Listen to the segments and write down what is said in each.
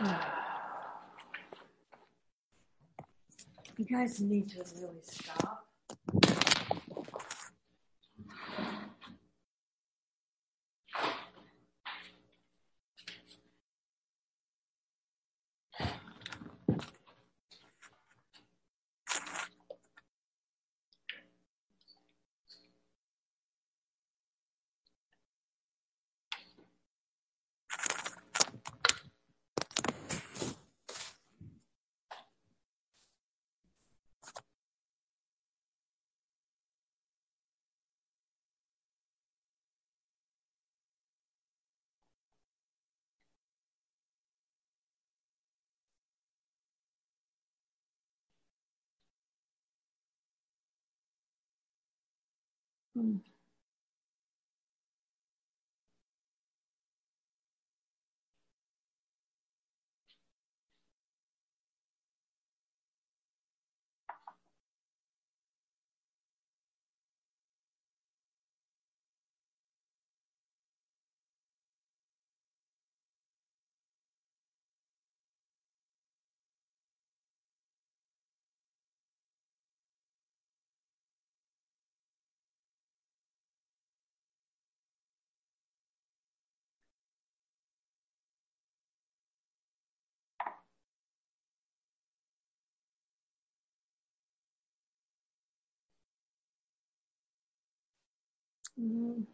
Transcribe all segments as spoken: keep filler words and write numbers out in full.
You guys need to really stop. Hmm. Mm.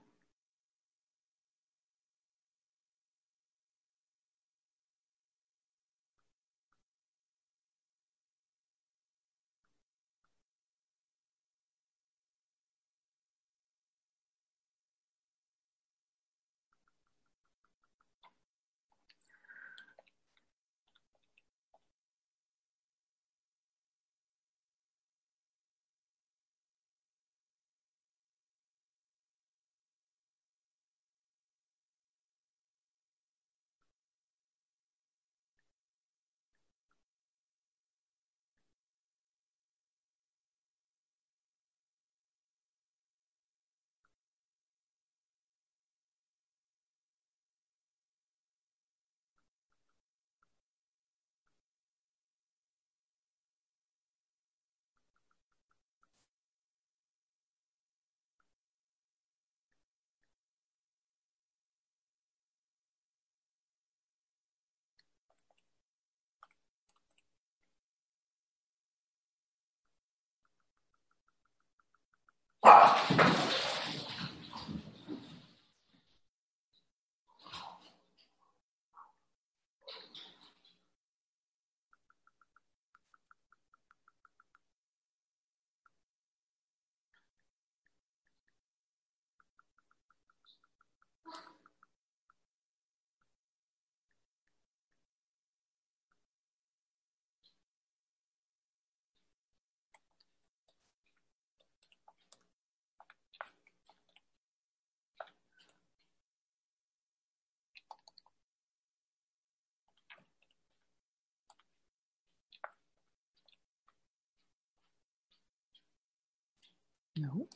No.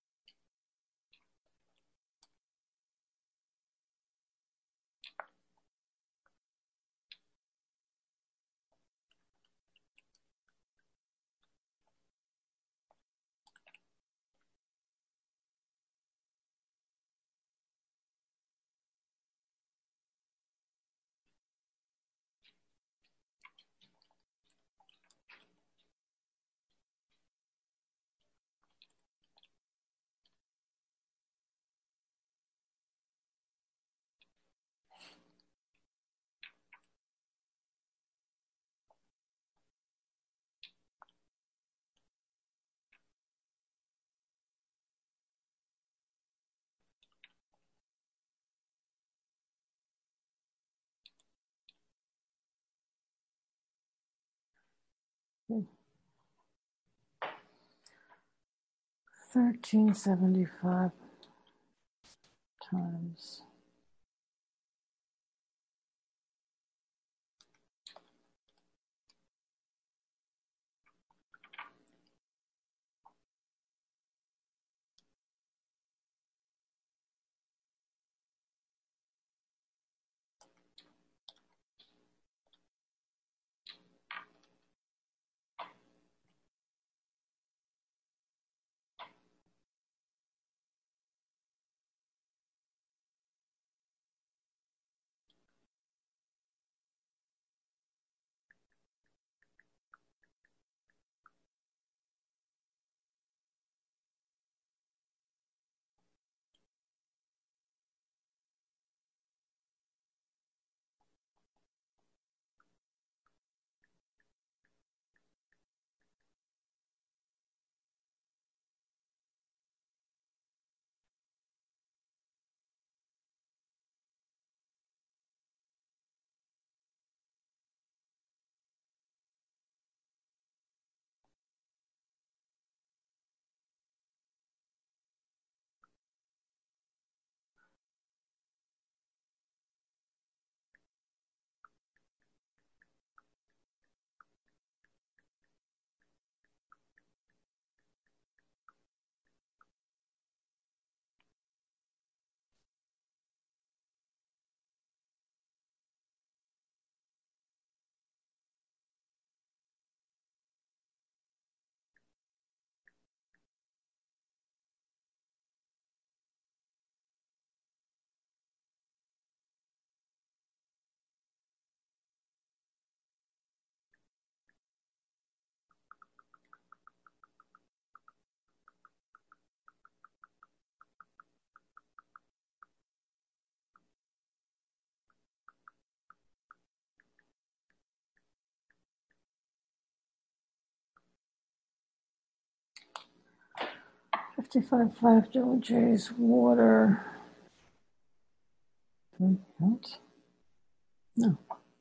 Thirteen seventy-five times fifty-five five Joe J's water. Three counts? No.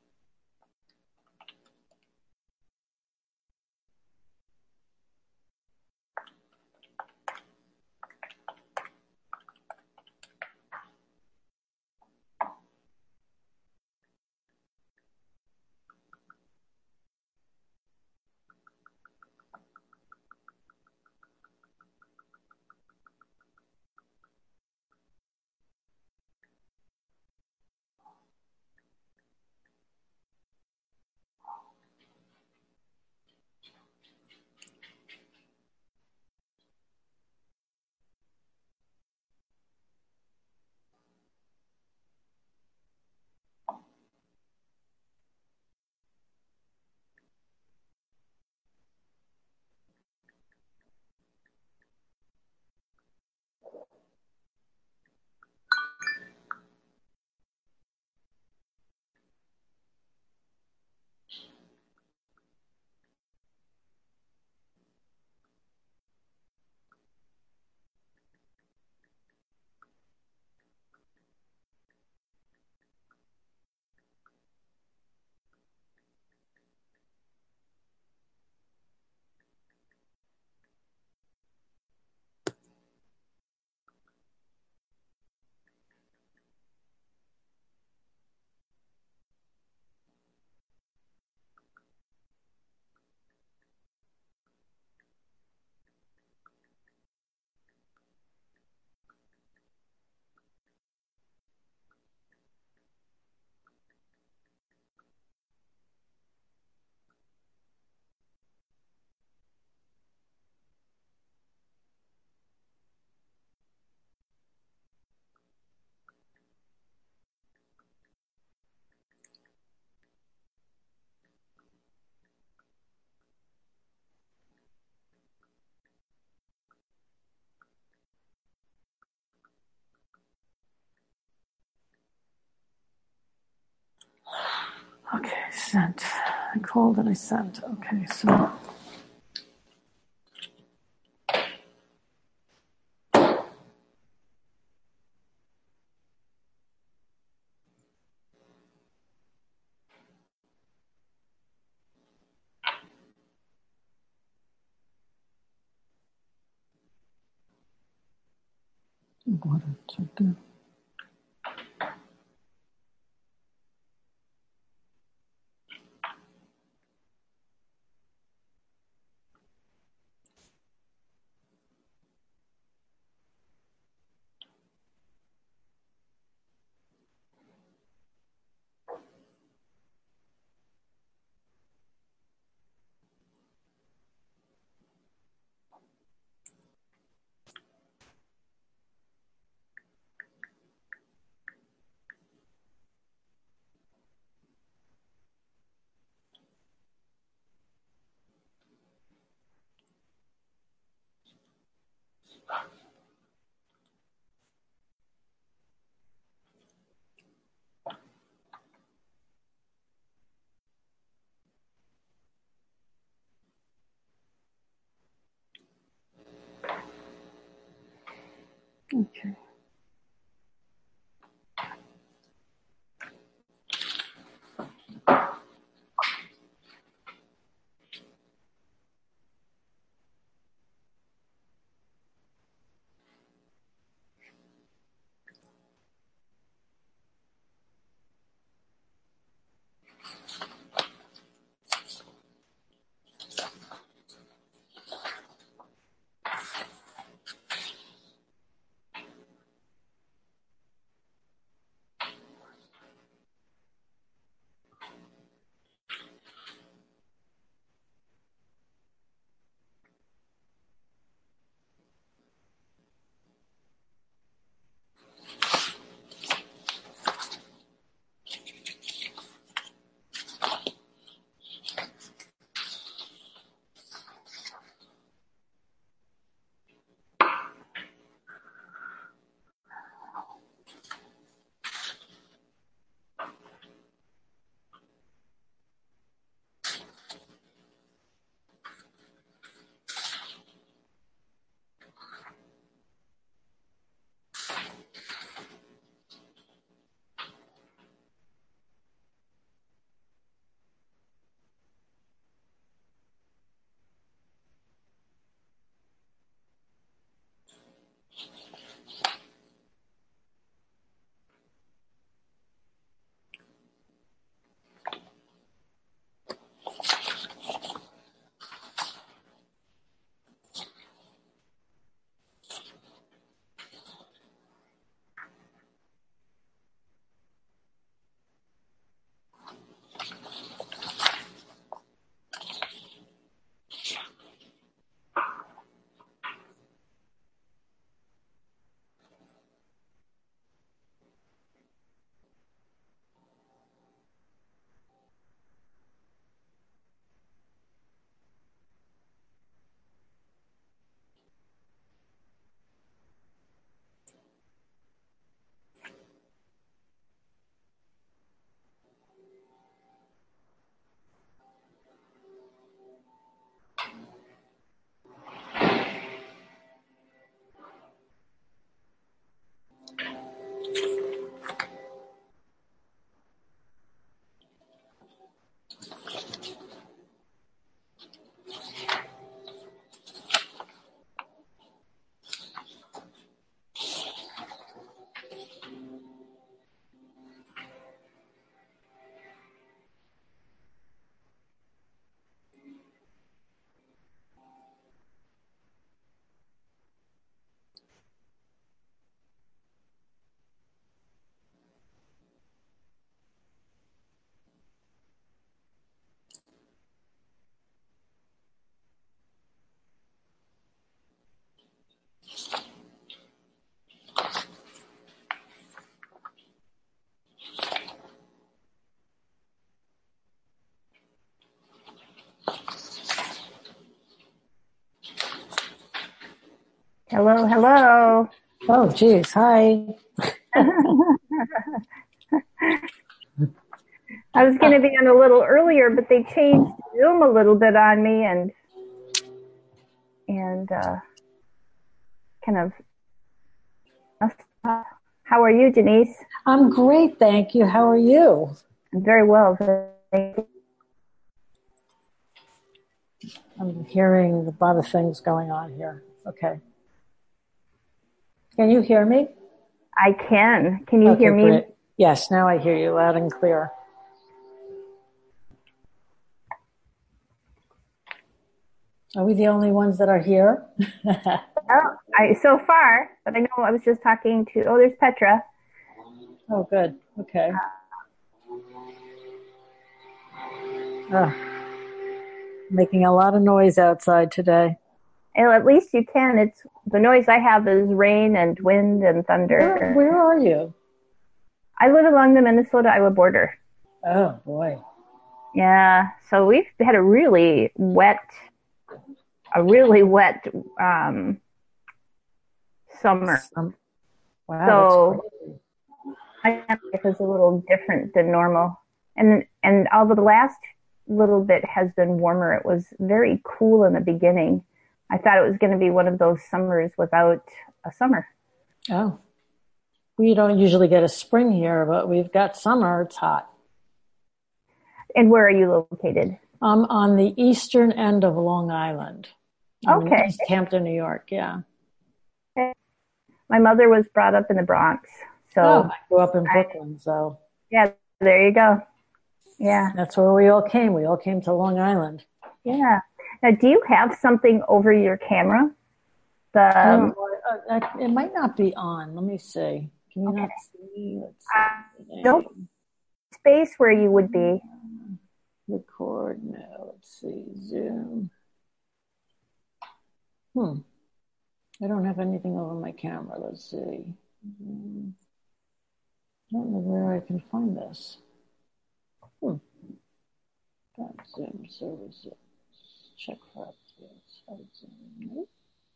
Okay, sent. I called and I sent. Okay, so. Water, check there. Okay. Hello, hello. Oh, geez. Hi. I was going to be on a little earlier, but they changed Zoom a little bit on me and and uh, kind of. How are you, Denise? I'm great, thank you. How are you? I'm very well. Thank you. I'm hearing a lot of things going on here. Okay. Can you hear me? I can. Can you okay, hear me? Great. Yes, now I hear you loud and clear. Are we the only ones that are here? Oh, I, so far, but I know I was just talking to, oh, there's Petra. Oh, good. Okay. Uh, making a lot of noise outside today. Well, at least you can. It's the noise I have is rain and wind and thunder. Where, where are you? I live along the Minnesota-Iowa border. Oh, boy. Yeah, so we've had a really wet, a really wet um, summer. Um, wow, so that's my life is a little different than normal. And and although the last little bit has been warmer, it was very cool in the beginning. I thought it was going to be one of those summers without a summer. Oh. We don't usually get a spring here, but we've got summer. It's hot. And where are you located? I'm on the eastern end of Long Island. I'm Okay. in East Hampton, New York, yeah. My mother was brought up in the Bronx. So oh, I grew up in Brooklyn, I, so. Yeah, there you go. Yeah. That's where we all came. We all came to Long Island. Yeah. Now, do you have something over your camera? The um, oh, uh, it might not be on. Let me see. Can you okay. not see? Let's see. Uh, nope. Space where you would be. Record now. Let's see. Zoom. Hmm. I don't have anything over my camera. Let's see. Hmm. I don't know where I can find this. Hmm. Got Zoom services. Check for updates. Zoom.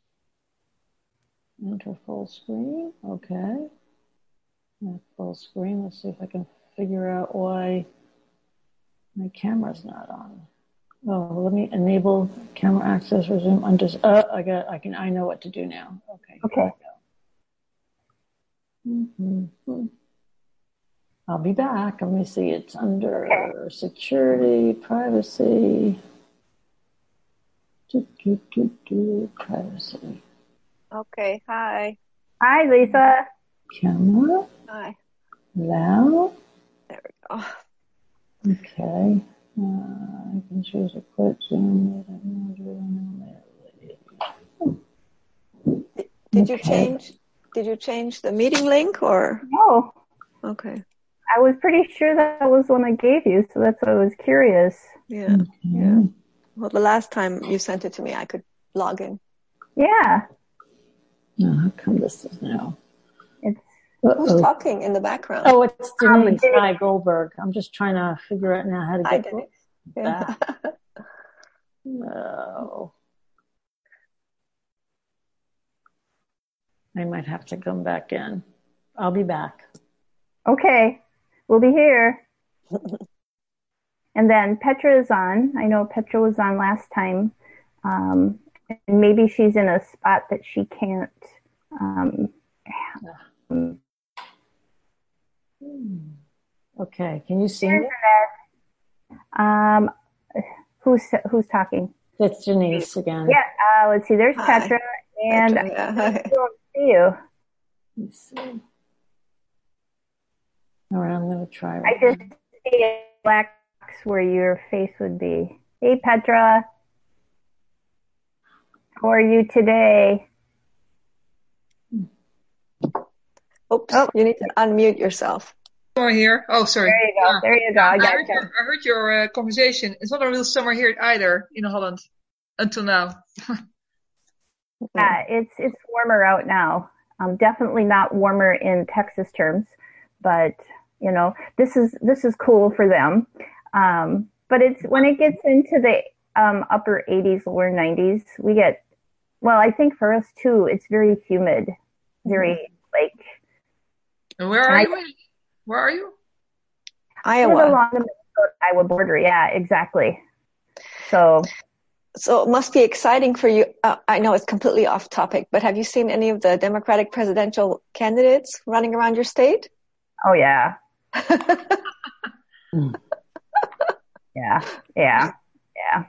Enter full screen. Okay. Full screen. Let's see if I can figure out why my camera's not on. Oh, let me enable camera access. Resume. Under. Oh, I got. I can. I know what to do now. Okay. Okay. Mm-hmm. I'll be back. Let me see. It's under okay. security, privacy. Do, do, do, do, privacy. Okay. Hi. Hi, Lisa. Camera. Hi. Now. There we go. Okay. Uh, I can choose a quit Zoom. Did, did okay. you change? Did you change the meeting link or? No. Okay. I was pretty sure that was the one I gave you, so that's why I was curious. Yeah. Okay. Yeah. Well, the last time you sent it to me, I could log in. Yeah. Oh, how come this is now? It's Uh-oh. Who's talking in the background? Oh, it's Denise um, Hi Goldberg. I'm just trying to figure out now how to get Hi, that. No. I might have to come back in. I'll be back. Okay. We'll be here. And then Petra is on. I know Petra was on last time. Um, and maybe she's in a spot that she can't. Um, okay. Can you see me? Um, who's who's talking? It's Denise again. Yeah. Uh, let's see. There's Hi. Petra, and Petra, yeah. Hi. I don't see you. Let's see. All right, I'm going to try. Right I just now. see a black box where your face would be. Hey, Petra. How are you today? Oops, oh. You need to unmute yourself. Summer here. Oh, sorry. There you go. Uh, there you go. I, got I heard your, I heard your uh, conversation. It's not a real summer here either in Holland until now. Yeah, it's it's warmer out now. Um, definitely not warmer in Texas terms, but you know this is this is cool for them. Um, but it's when it gets into the um, upper eighties, lower nineties, we get well, I think for us too, it's very humid, very like. And where are I, you? Where are you? Iowa. Along the Minnesota-Iowa border. Yeah, exactly. So. So it must be exciting for you. Uh, I know it's completely off topic, but have you seen any of the Democratic presidential candidates running around your state? Oh yeah. yeah, yeah, yeah.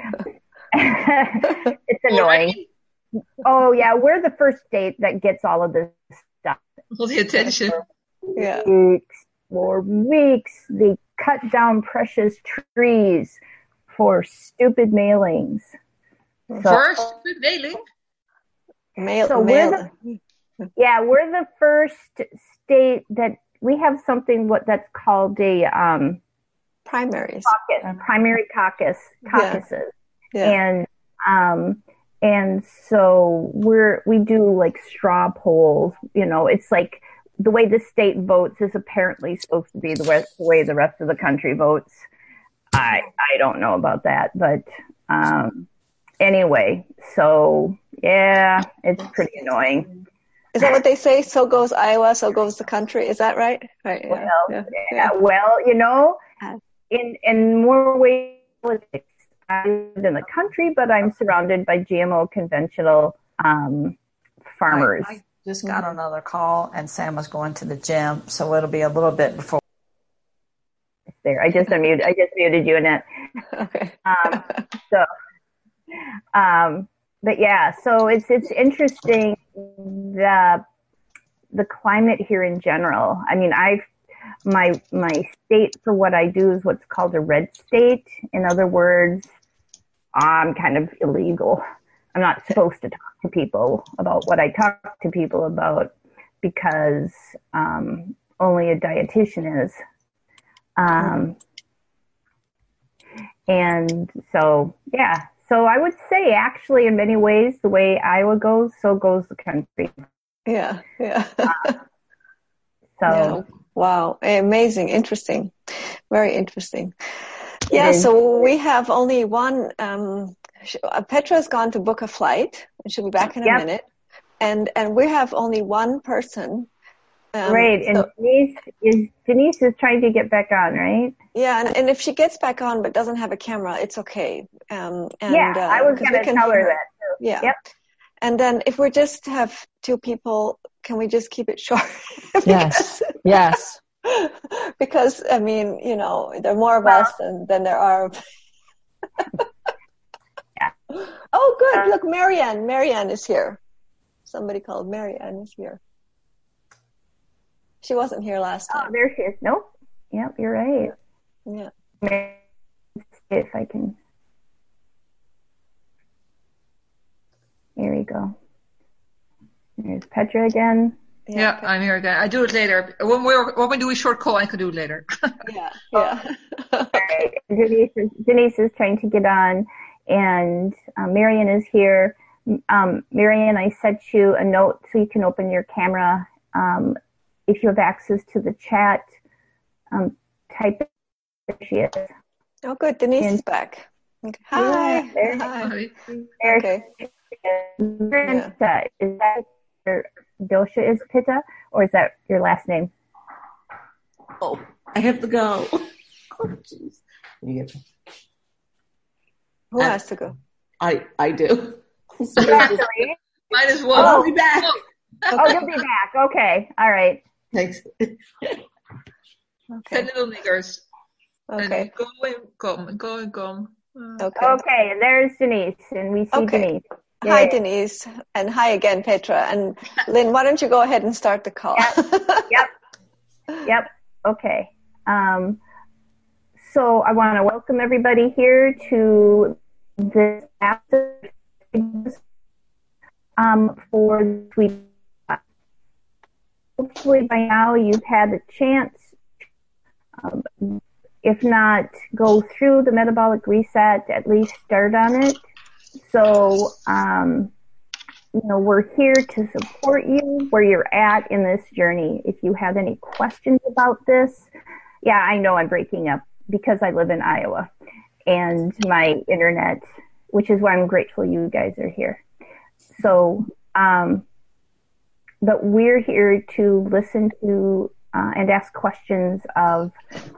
It's annoying. Oh yeah, we're the first state that gets all of this stuff. All the attention. Yeah. Weeks, for weeks, they cut down precious trees for stupid mailings. So, for stupid mailing? Mail, so mail. We're the, yeah, we're the first state that we have something what that's called a um, primaries, caucus, primary caucus, caucuses, yeah. Yeah. and um, and so we're we do like straw polls. You know, it's like the way the state votes is apparently supposed to be the way, the way the rest of the country votes. I I don't know about that, but um, anyway, so yeah, it's pretty annoying. Is that what they say? So goes Iowa, so goes the country. Is that right? Right. Yeah. Well, yeah. yeah. Well, you know, in in more ways, politics. I live in the country, but I'm surrounded by G M O conventional um, farmers. I, I just got mm-hmm. another call, and Sam was going to the gym, so it'll be a little bit before. There, I just unmuted. I just muted you, Annette. Okay. Um, so, um, but yeah, so it's it's interesting the the climate here in general. I mean, I've my my state for what I do is what's called a red state. In other words, I'm kind of illegal. I'm not supposed to talk to people about what I talk to people about because um, only a dietitian is. Um, and so, yeah, so I would say actually in many ways, the way Iowa goes, so goes the country. Yeah. Yeah. uh, so, yeah. Wow. Amazing. Interesting. Very interesting. Yeah. So we have only one, um, Petra's gone to book a flight and she'll be back in a yep. minute. And, and we have only one person. Um, right, and so, Denise is Denise is trying to get back on, right? Yeah, and, and if she gets back on but doesn't have a camera, it's okay. Um, and, yeah, uh, I was going to tell her that too. Yeah. Yep. And then if we just have two people, can we just keep it short? Yes. Yes. Because I mean, you know, there are more of well, us than, than there are. Yeah. Oh, good. Uh, Look, Marianne. Marianne is here. Somebody called Marianne is here. She wasn't here last time. Oh, there she is. Nope. Yep, you're right. Yeah. If I can. Here we go. There's Petra again. Yeah, yeah Petra. I'm here again. I do it later. When we're when we do a short call, I can do it later. yeah. Yeah. All right. Denise is, Denise is trying to get on, and um, Marianne is here. Um, Marianne, I sent you a note so you can open your camera. Um, If you have access to the chat, um, type it. There she is. Oh, good. Denise and, is back. Okay. Hi. Yeah, there, Hi. There okay. Yeah. Is that your Dosha is Pitta, or is that your last name? Oh, I have to go. Oh, jeez. Who has to go? I I do. Actually, might as well. I'll be back. Okay. Oh, you'll be back. Okay. All right. Thanks. Okay. Ten little niggers. Okay. And go and come, go and come. Uh, okay. Okay. There's Denise, and we see okay. Denise. Yeah. Hi, Denise, and hi again, Petra. And Lynn, why don't you go ahead and start the call? Yep. Yep. Yep. Okay. Um, so I want to welcome everybody here to this after um, for this week. Hopefully by now you've had the chance, um, if not go through the metabolic reset, at least start on it. So, um, you know, we're here to support you where you're at in this journey. If you have any questions about this, yeah, I know I'm breaking up because I live in Iowa and my internet, which is why I'm grateful you guys are here. So, um, but we're here to listen to uh, and ask questions of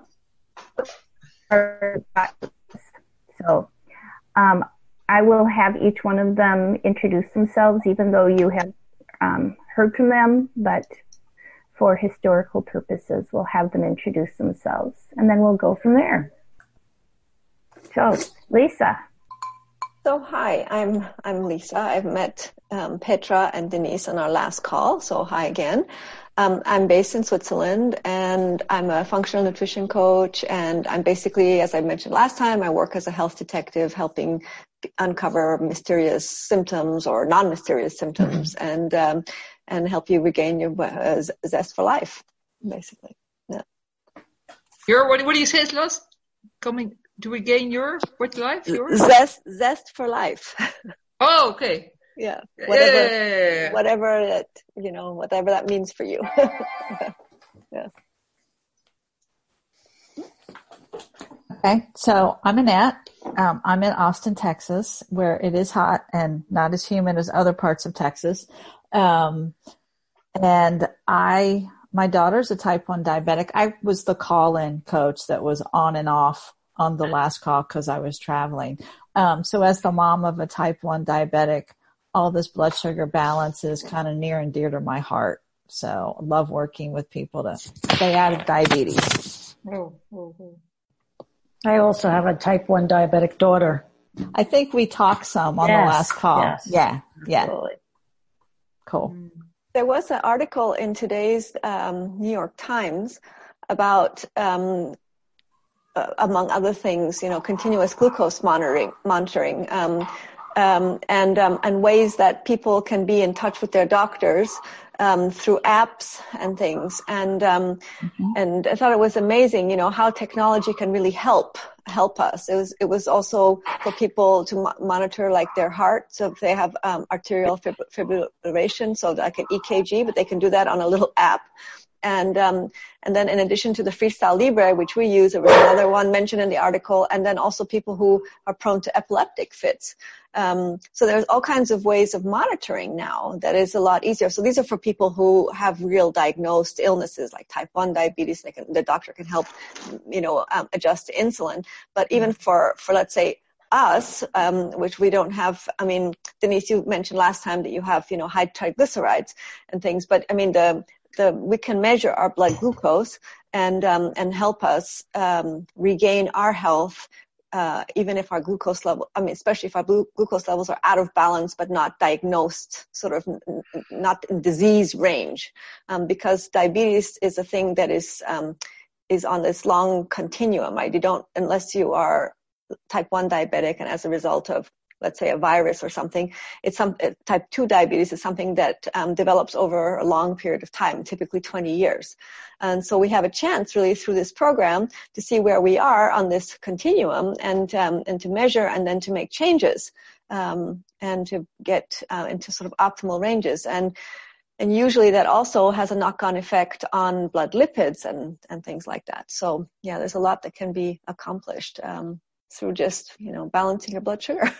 our so um, I will have each one of them introduce themselves, even though you have um, heard from them, but for historical purposes, we'll have them introduce themselves, and then we'll go from there. So, Lisa. So hi, I'm I'm Lisa. I've met um, Petra and Denise on our last call. So hi again. Um, I'm based in Switzerland, and I'm a functional nutrition coach. And I'm basically, as I mentioned last time, I work as a health detective, helping uncover mysterious symptoms or non-mysterious symptoms, mm-hmm. and um, and help you regain your uh, zest for life, basically. Yeah. Your what? What do you say is lost? Coming. To regain your what life? Your zest, zest for life. Oh, okay. Yeah. Whatever, yeah. whatever that you know, whatever that means for you. Yeah. Okay, so I'm Annette. Um, I'm in Austin, Texas, where it is hot and not as humid as other parts of Texas. Um, and I, my daughter's a type one diabetic. I was the call-in coach that was on and off on the last call because I was traveling. Um, so as the mom of a type one diabetic, all this blood sugar balance is kind of near and dear to my heart. So I love working with people to stay out of diabetes. Oh, oh, oh. I also have a type one diabetic daughter. I think we talked some on yes, the last call. Yes. Yeah, yeah. Absolutely. Cool. There was an article in today's um, New York Times about um, Uh, among other things, you know, continuous glucose monitoring, monitoring, um, um, and um, and ways that people can be in touch with their doctors um, through apps and things. And um, mm-hmm. and I thought it was amazing, you know, how technology can really help help us. It was it was also for people to mo- monitor like their heart, so if they have um, arterial fib- fibrillation, so like an E K G, but they can do that on a little app. And um, and then in addition to the Freestyle Libre, which we use, there was another one mentioned in the article, and then also people who are prone to epileptic fits. Um, so there's all kinds of ways of monitoring now that is a lot easier. So these are for people who have real diagnosed illnesses like type one diabetes. They can, the doctor can help, you know, um, adjust to insulin. But even for, for let's say, us, um, which we don't have, I mean, Denise, you mentioned last time that you have, you know, high triglycerides and things, but I mean, the, the, we can measure our blood glucose and, um, and help us, um, regain our health, uh, even if our glucose level, I mean, especially if our glu- glucose levels are out of balance, but not diagnosed, sort of n- not in disease range, um, because diabetes is a thing that is, um, is on this long continuum, right? You don't, unless you are type one diabetic, and as a result of, let's say, a virus or something, it's some type two diabetes is something that um, develops over a long period of time, typically twenty years. And so we have a chance really through this program to see where we are on this continuum and um, and to measure and then to make changes um, and to get uh, into sort of optimal ranges. And and usually that also has a knock-on effect on blood lipids and, and things like that. So yeah, there's a lot that can be accomplished um, through just, you know, balancing your blood sugar.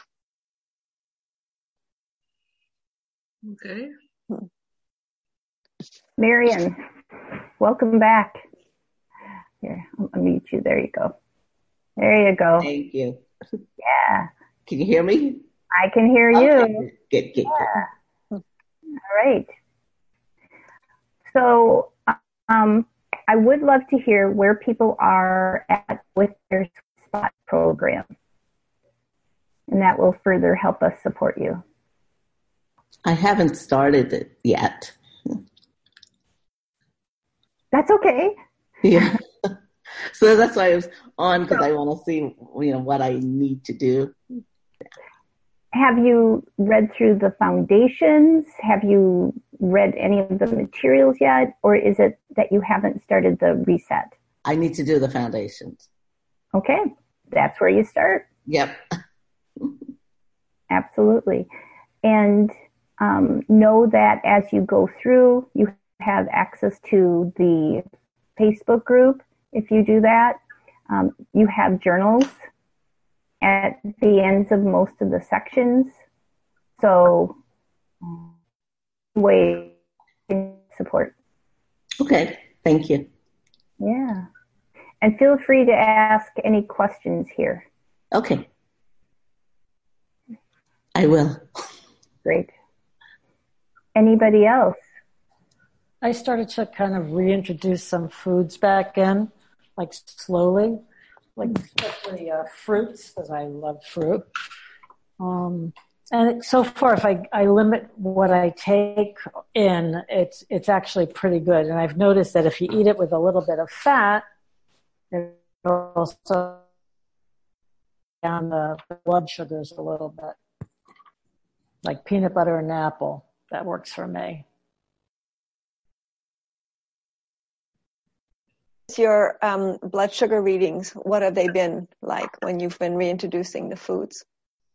Okay. Hmm. Marion, welcome back. Here, I'll unmute you. There you go. There you go. Thank you. Yeah. Can you hear me? I can hear you. Okay. Good, good, yeah. good. All right. So um, I would love to hear where people are at with their SPOT program. And that will further help us support you. I haven't started it yet. That's okay. Yeah. So that's why I was on, because I want to see, you know, what I need to do. Have you read through the foundations? Have you read any of the materials yet? Or is it that you haven't started the reset? I need to do the foundations. Okay. That's where you start. Yep. Absolutely. And um, know that as you go through, you have access to the Facebook group. If you do that, um, you have journals at the ends of most of the sections. So, way support. Okay, thank you. Yeah. And feel free to ask any questions here. Okay. I will. Great. Anybody else? I started to kind of reintroduce some foods back in, like slowly, like especially uh, fruits, because I love fruit. Um, and so far, if I, I limit what I take in, it's it's actually pretty good. And I've noticed that if you eat it with a little bit of fat, it also down the blood sugars a little bit, like peanut butter and apple. That works for me. Your um, blood sugar readings, what have they been like when you've been reintroducing the foods?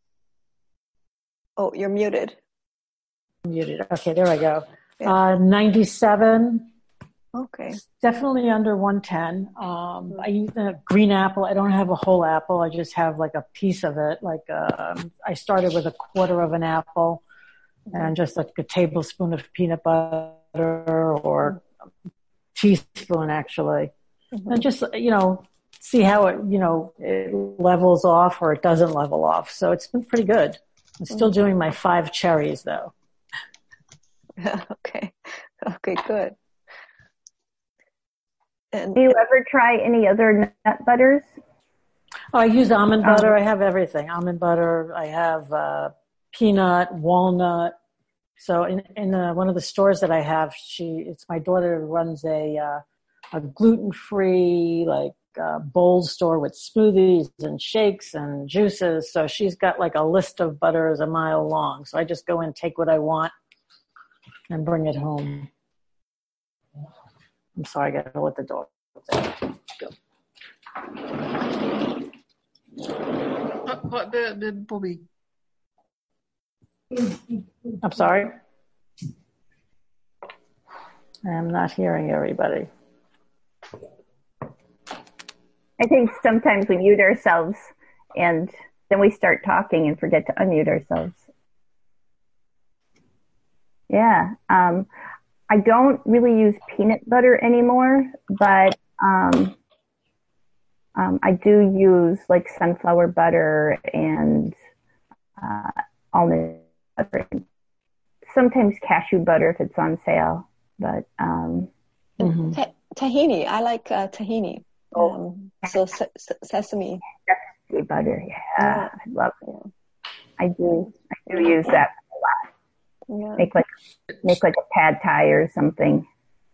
Oh, you're muted. Muted. Okay, there I go. Yeah. Uh, ninety-seven. Okay. Definitely under one ten. Um, I use a green apple. I don't have a whole apple. I just have like a piece of it. Like um, I started with a quarter of an apple and just like a tablespoon of peanut butter or a teaspoon actually. Mm-hmm. And just, you know, see how it, you know, it levels off or it doesn't level off. So it's been pretty good. I'm still mm-hmm. doing my five cherries though. Okay. Okay, good. And do you ever try any other nut butters? Oh, I use almond butter. Um, I have everything. Almond butter. I have uh, peanut, walnut. So in in uh, one of the stores that I have, she it's my daughter who runs a uh, a gluten-free like uh, bowl store with smoothies and shakes and juices. So she's got like a list of butters a mile long. So I just go in, take what I want, and bring it home. I'm sorry, I gotta let the dog go. What, what the, the Bobby? I'm sorry. I'm not hearing everybody. I think sometimes we mute ourselves and then we start talking and forget to unmute ourselves. Yeah. Um, I don't really use peanut butter anymore, but um, um, I do use like sunflower butter and uh, almond butter. Sometimes cashew butter if it's on sale, but um, mm-hmm. Ta- tahini. I like uh, tahini. Um, so se- sesame. Sesame butter, yeah, yeah. I love it. I do. I do use that a lot. Yeah. Make like make like a pad thai or something.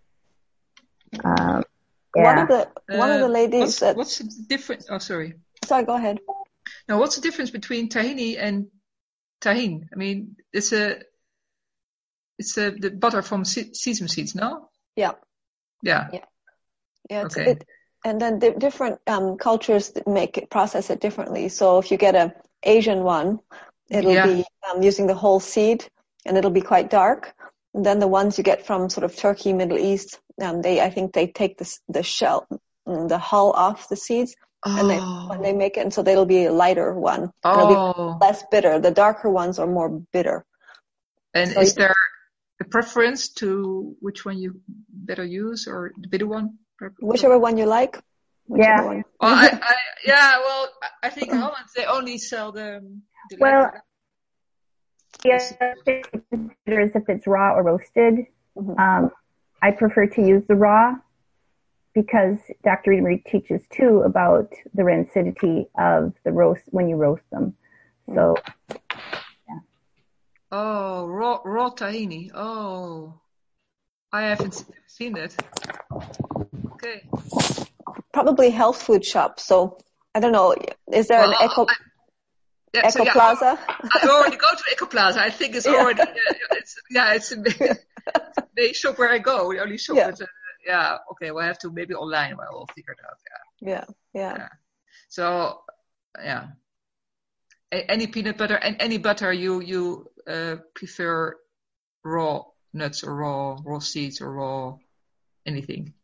Um, yeah. One of the one uh, of the ladies. What's, that, what's the difference? Oh, sorry. Sorry, go ahead. Now, what's the difference between tahini and tahin? I mean, it's a it's a the butter from se- sesame seeds, no? Yeah. Yeah. Yeah. Yeah. It's, okay. It, and then di- different um, cultures make it process it differently. So if you get a Asian one, it'll yeah. be um, using the whole seed, and it'll be quite dark. And then the ones you get from sort of Turkey, Middle East, um, they I think they take the the shell, the hull off the seeds, oh. and they when they make it, and so they'll be a lighter one. Oh. It'll be less bitter. The darker ones are more bitter. And so is there a preference to which one you better use, or the bitter one? Whichever one you like. Whichever yeah. One. Well, I, I, yeah. Well, I think in Holland they only sell the. the well, yeah, if it's raw or roasted, mm-hmm. um, I prefer to use the raw because Doctor Emery teaches too about the rancidity of the roast when you roast them. So. Yeah. Oh, raw raw tahini. Oh, I haven't seen it. Okay. Probably health food shop. So I don't know. Is there well, an Eco I, yeah, Eco so, yeah, Plaza? I already go to Eco Plaza. I think it's already. yeah. Uh, it's, yeah, it's a big, big shop where I go. We only shop. Yeah. At, uh, yeah. Okay. We'll have to maybe online. We'll we'll figure it out. Yeah. Yeah. Yeah. yeah. So yeah. A- any peanut butter and any butter you you uh, prefer raw nuts or raw raw seeds or raw anything.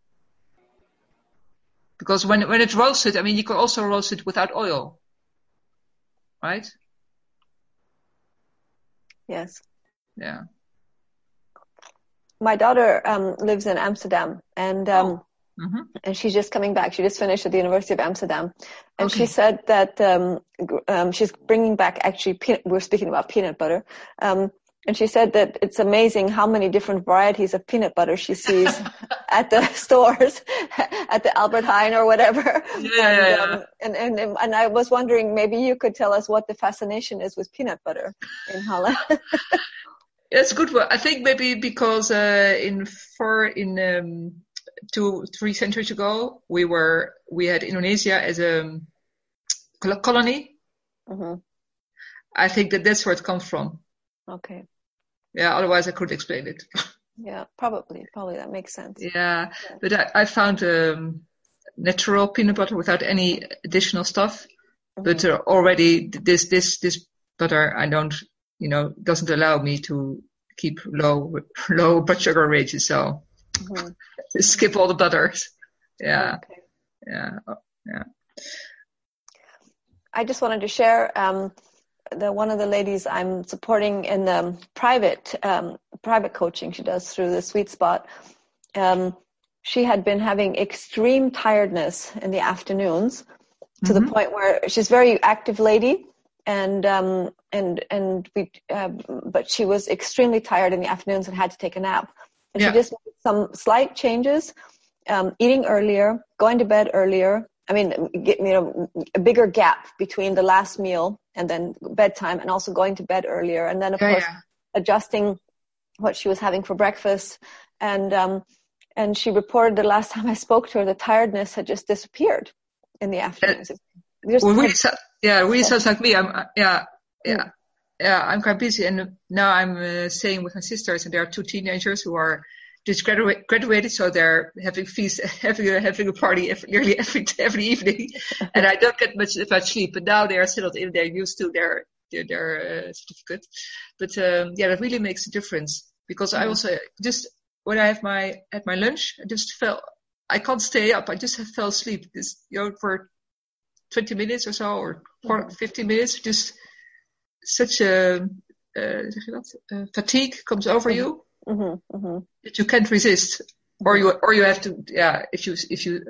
Because when when it's roasted, I mean, you can also roast it without oil, right? Yes. Yeah. My daughter um, lives in Amsterdam, and um, oh. mm-hmm. and she's just coming back. She just finished at the University of Amsterdam, and Okay. she said that um, um, she's bringing back actually. Peanut, we're speaking about peanut butter, um, and she said that it's amazing how many different varieties of peanut butter she sees at the stores, at the Albert Heijn or whatever. Yeah, and, yeah, yeah. Um, and and and I was wondering, maybe you could tell us what the fascination is with peanut butter in Holland. It's a good one. I think maybe because uh, in for in um, two three centuries ago we were we had Indonesia as a colony. Mm-hmm. I think that that's where it comes from. Okay. Yeah. Otherwise, I couldn't explain it. Yeah, probably, probably that makes sense. Yeah, yeah. But I, I found um, natural peanut butter without any additional stuff. Mm-hmm. But uh, already this this this butter I don't. You know, doesn't allow me to keep low low blood sugar ranges, so mm-hmm. skip all the butters. Yeah, okay. yeah, yeah. I just wanted to share um, the one of the ladies I'm supporting in the private um, private coaching she does through the Sweet Spot. Um, she had been having extreme tiredness in the afternoons to mm-hmm. the point where she's a very active lady. And, um, and, and we, uh, but she was extremely tired in the afternoons and had to take a nap. And yeah. she just made some slight changes, um, eating earlier, going to bed earlier. I mean, get, you know, a bigger gap between the last meal and then bedtime, and also going to bed earlier. And then, of yeah, course, yeah. adjusting what she was having for breakfast. And, um, and she reported the last time I spoke to her, the tiredness had just disappeared in the afternoons. Uh, well, really, so, yeah, it really sounds like me. I'm, uh, yeah, yeah, yeah. I'm quite busy, and now I'm uh, staying with my sisters, and there are two teenagers who are just graduate, graduated, so they're having feast, having a, having a party every, nearly every every evening, and I don't get much much sleep. But now they are settled in; they're used to their their, their uh, certificate. But um, yeah, that really makes a difference because mm-hmm. I also just when I have my at my lunch, I just fell. I can't stay up. I just have fell asleep. This, you know, for twenty minutes or so, or mm-hmm. fifteen minutes, just such a uh, uh, fatigue comes over mm-hmm. you mm-hmm. Mm-hmm. that you can't resist, or you or you have to, yeah. If you if you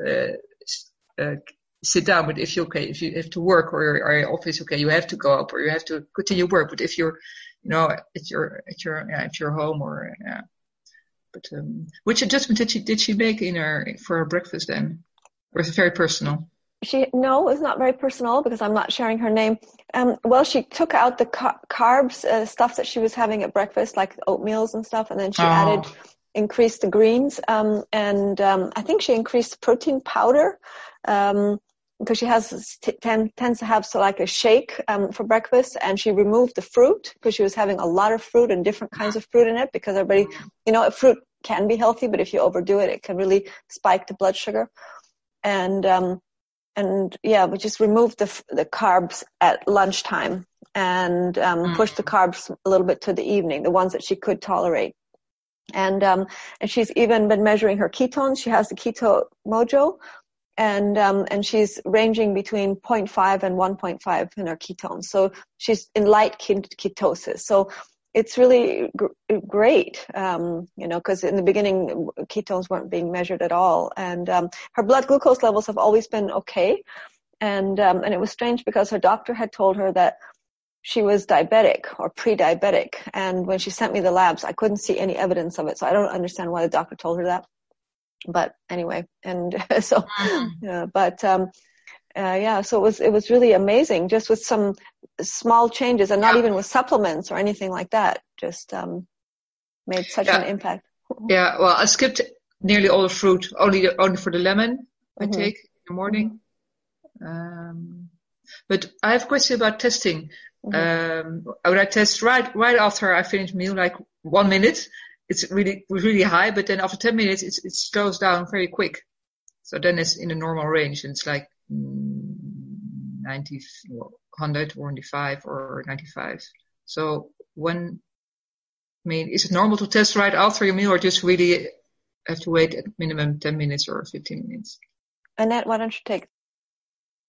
uh, uh, sit down, but if you okay, if you have to work or your, or your office, okay, you have to go up or you have to continue work. But if you're, you know, at your at your yeah, at your home or yeah. But um, which adjustment did she did she make in her for her breakfast then? Or is it very personal? She no, it's not very personal because I'm not sharing her name. Um, well, she took out the ca- carbs, uh, stuff that she was having at breakfast, like oatmeals and stuff, and then she oh. added, increased the greens, um, and um, I think she increased protein powder um, because she has t- ten, tends to have so like a shake um, for breakfast, and she removed the fruit because she was having a lot of fruit and different kinds of fruit in it because everybody, you know, fruit can be healthy, but if you overdo it, it can really spike the blood sugar, and um, And yeah, we just removed the the carbs at lunchtime and um, mm. pushed the carbs a little bit to the evening, the ones that she could tolerate. And um, and she's even been measuring her ketones. She has the Keto Mojo, and um, and she's ranging between zero point five and one point five in her ketones. So she's in light ketosis. So it's really gr- great, um, you know, because in the beginning ketones weren't being measured at all, and um, her blood glucose levels have always been okay, and um, and it was strange because her doctor had told her that she was diabetic or pre-diabetic, and when she sent me the labs, I couldn't see any evidence of it, so I don't understand why the doctor told her that. But anyway, and so, yeah, but. Um, Uh, yeah, so it was, it was really amazing just with some small changes and not yeah. even with supplements or anything like that, just, um, made such yeah. an impact. Yeah. Well, I skipped nearly all the fruit, only, only for the lemon I mm-hmm. take in the morning. Mm-hmm. Um, but I have a question about testing. Mm-hmm. Um, when I test right, right after I finish meal, like one minute, it's really, really high, but then after ten minutes, it's, it slows down very quick. So then it's in a normal range and it's like, ninety, one hundred or ninety-five or ninety-five. So when, I mean, is it normal to test right after your meal or just really have to wait at minimum ten minutes or fifteen minutes? Annette, why don't you take?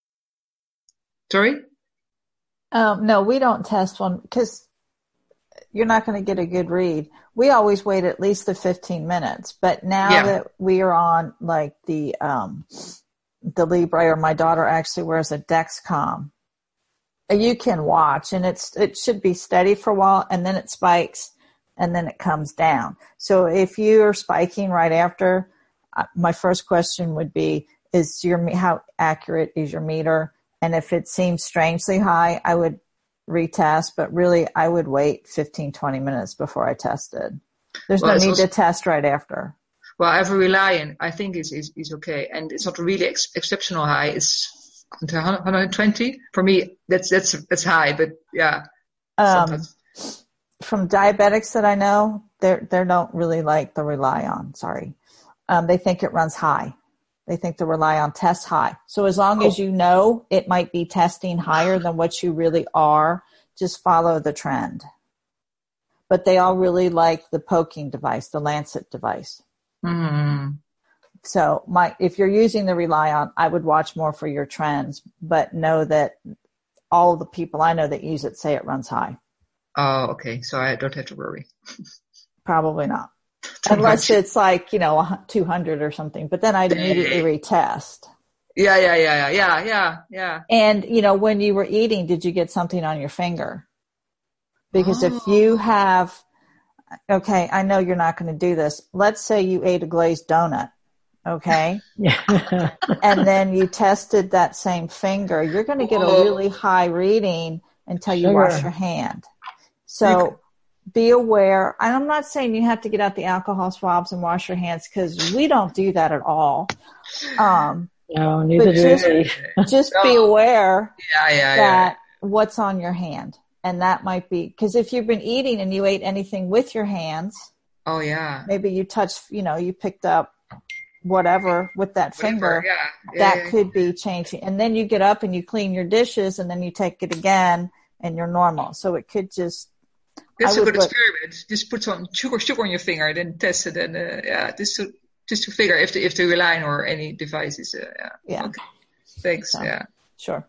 Sorry? Um, no, we don't test one because you're not going to get a good read. We always wait at least the fifteen minutes, but now Yeah. that we are on like the, um, the Libre, or my daughter actually wears a Dexcom, you can watch, and it's, it should be steady for a while, and then it spikes, and then it comes down. So if you're spiking right after, uh, my first question would be, is your, how accurate is your meter? And if it seems strangely high, I would retest, but really I would wait fifteen, twenty minutes before I tested. There's Well, no it's need also- to test right after. Well, I have a Reliant. I think is is is okay, and it's not really ex- exceptional high. It's one hundred twenty for me. That's that's that's high, but yeah. Um, sometimes- from diabetics that I know, they they don't really like the Reliant. Sorry, um, they think it runs high. They think the Reliant tests high. So as long Oh. as you know it might be testing higher than what you really are, just follow the trend. But they all really like the poking device, the Lancet device. Mm. So my, if you're using the Reliant, I would watch more for your trends, but know that all the people I know that use it say it runs high. Oh, okay. So I don't have to worry. Probably not. Too Unless much. it's like, you know, two hundred or something, but then I'd immediately retest. Yeah, yeah, yeah, yeah, yeah, yeah, yeah. And, you know, when you were eating, did you get something on your finger? Because if Oh. you have, okay, I know you're not going to do this. Let's say you ate a glazed donut, okay? Yeah. And then you tested that same finger. You're going to get a Oh. really high reading until you Sugar. wash your hand. So be aware. And I'm not saying you have to get out the alcohol swabs and wash your hands, because we don't do that at all. Um, No, neither But do just- we. just be aware Yeah, yeah, yeah. that what's on your hand. And that might be, because if you've been eating and you ate anything with your hands, Oh, yeah. maybe you touched, you know, you picked up whatever with that finger, Whatever, yeah. Yeah, that yeah. could be changing. And then you get up and you clean your dishes, and then you take it again and you're normal. So it could just, That's I a would good look- experiment. Just put some sugar, sugar on your finger, then test it, and uh, yeah, just to just to figure if the if the Reliant or any device is uh, yeah. yeah, Okay. Thanks. So. Yeah. sure.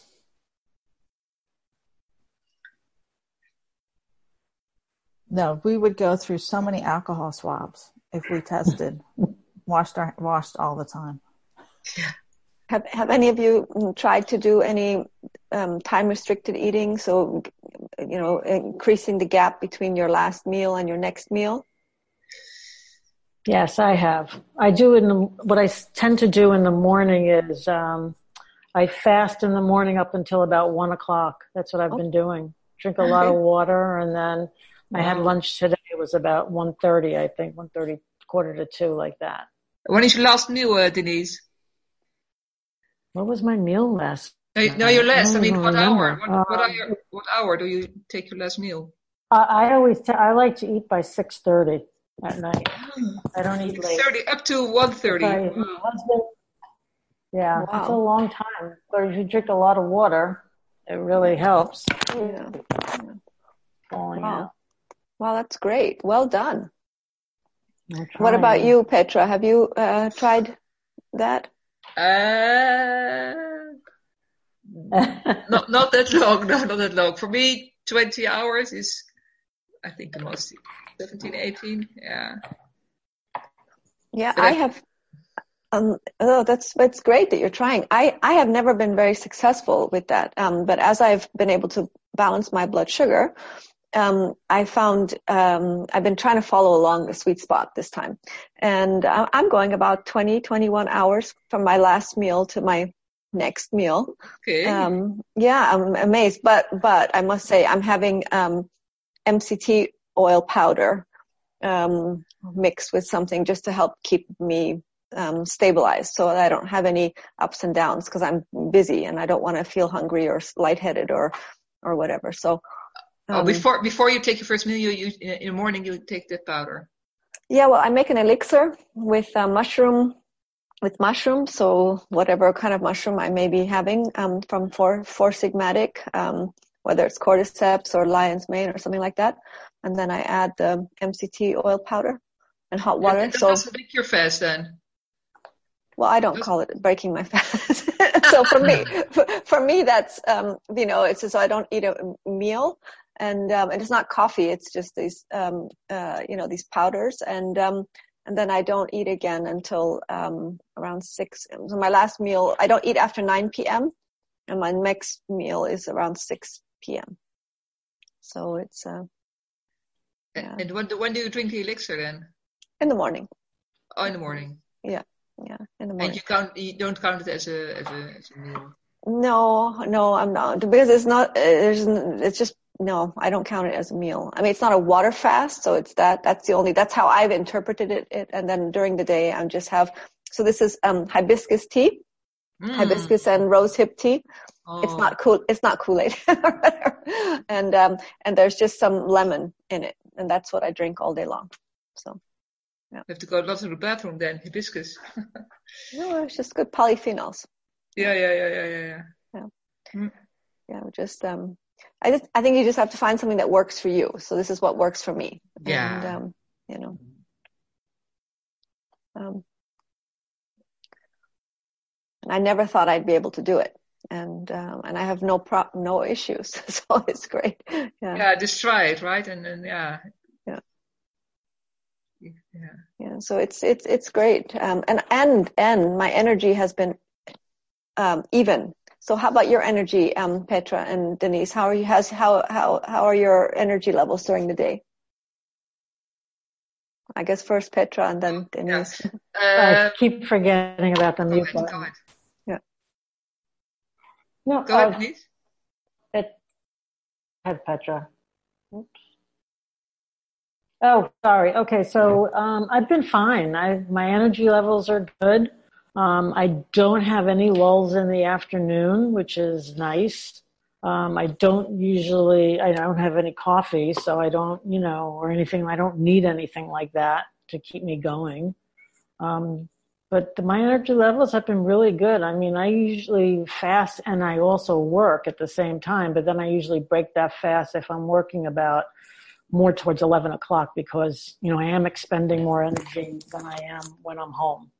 No, we would go through so many alcohol swabs if we tested, washed our, washed all the time. Have Have any of you mm, tried to do any um, time restricted eating? So, you know, increasing the gap between your last meal and your next meal. Yes, I have. I do in the, what I s- tend to do in the morning is, um, I fast in the morning up until about one o'clock. That's what I've been doing. Drink a lot of water, and then I had Wow. lunch today. It was about one thirty, I think, one thirty, quarter to two, like that. When is your last meal, uh, Denise? What was my meal last? No, no, your last. I don't mean, even what hour? remember. What, what, Um, hour? What hour do you take your last meal? I, I always, t- I like to eat by six thirty at night. I don't eat late. Thirty up to one thirty. If I- my husband, yeah, Wow. it's a long time. But if you drink a lot of water, it really helps. Yeah. Falling Wow. out. Well, that's great. Well done. I'm What about trying. you, Petra? Have you uh, tried that? Uh, not not that long. No, not that long. For me, twenty hours is, I think, the most. seventeen, eighteen. Yeah. Yeah, So I that- have. Um, oh, that's that's great that you're trying. I I have never been very successful with that. Um, but as I've been able to balance my blood sugar, um, I found um, I've been trying to follow along the sweet spot this time, and I, I'm going about twenty, twenty-one hours from my last meal to my next meal. Okay. Um, yeah, I'm amazed. But but I must say I'm having um, M C T oil powder um, mixed with something just to help keep me um, stabilized, so that I don't have any ups and downs, because I'm busy and I don't want to feel hungry or lightheaded or or whatever. So. oh, um, before before you take your first meal, you, you in the morning you take that powder. Yeah, well, I make an elixir with uh, mushroom, with mushroom. So whatever kind of mushroom I may be having, um, from Four, Four Sigmatic, um, whether it's cordyceps or lion's mane or something like that. And then I add the M C T oil powder and hot water. That So, doesn't make your fast then. well, I don't call it breaking my fast. So for me, for, for me, that's, um, you know, it's just so I don't eat a meal. and um, and it's not coffee. It's just these, um, uh, you know, these powders, and um, and then I don't eat again until um, around six. So my last meal, I don't eat after nine p.m. and my next meal is around six p.m. So it's. Uh, yeah. And when do, when do you drink the elixir then? In the morning. Oh, in the morning. Yeah, yeah, in the morning. And you count, you don't count it as a as a, as a meal. No, no, I'm not, because it's not. There's, it's just no. I don't count it as a meal. I mean, it's not a water fast, so it's that. That's the only. That's how I've interpreted it. it and then during the day, I just have. So this is um, hibiscus tea, mm. hibiscus and rose hip tea. Oh. It's not cool. It's not Kool-Aid, and um, and there's just some lemon in it, and that's what I drink all day long. So. Yeah. You have to go a lot to the bathroom then, hibiscus. No, it's just good polyphenols. Yeah, yeah, yeah, yeah, yeah, yeah. Yeah, mm. yeah just um, I just I think you just have to find something that works for you. So this is what works for me. Yeah. And, um, you know. Um, and I never thought I'd be able to do it, and um, and I have no pro- no issues, so it's great. Yeah. Yeah, just try it, right? And then yeah. Yeah. Yeah. So it's it's it's great. Um, and and and my energy has been um, even. So how about your energy, um, Petra and Denise? How are you? How's, how how how are your energy levels during the day? I guess first Petra and then Denise. Yeah. Uh, I keep forgetting about the mute go button. ahead. Yeah. No, go ahead, uh, please. It, ahead, Petra. Oops. Oh, sorry. Okay, so um, I've been fine. I my energy levels are good. Um, I don't have any lulls in the afternoon, which is nice. Um, I don't usually, I don't have any coffee, so I don't, you know, or anything. I don't need anything like that to keep me going. Um, but the, my energy levels have been really good. I mean, I usually fast and I also work at the same time, but then I usually break that fast if I'm working about more towards eleven o'clock because, you know, I am expending more energy than I am when I'm home.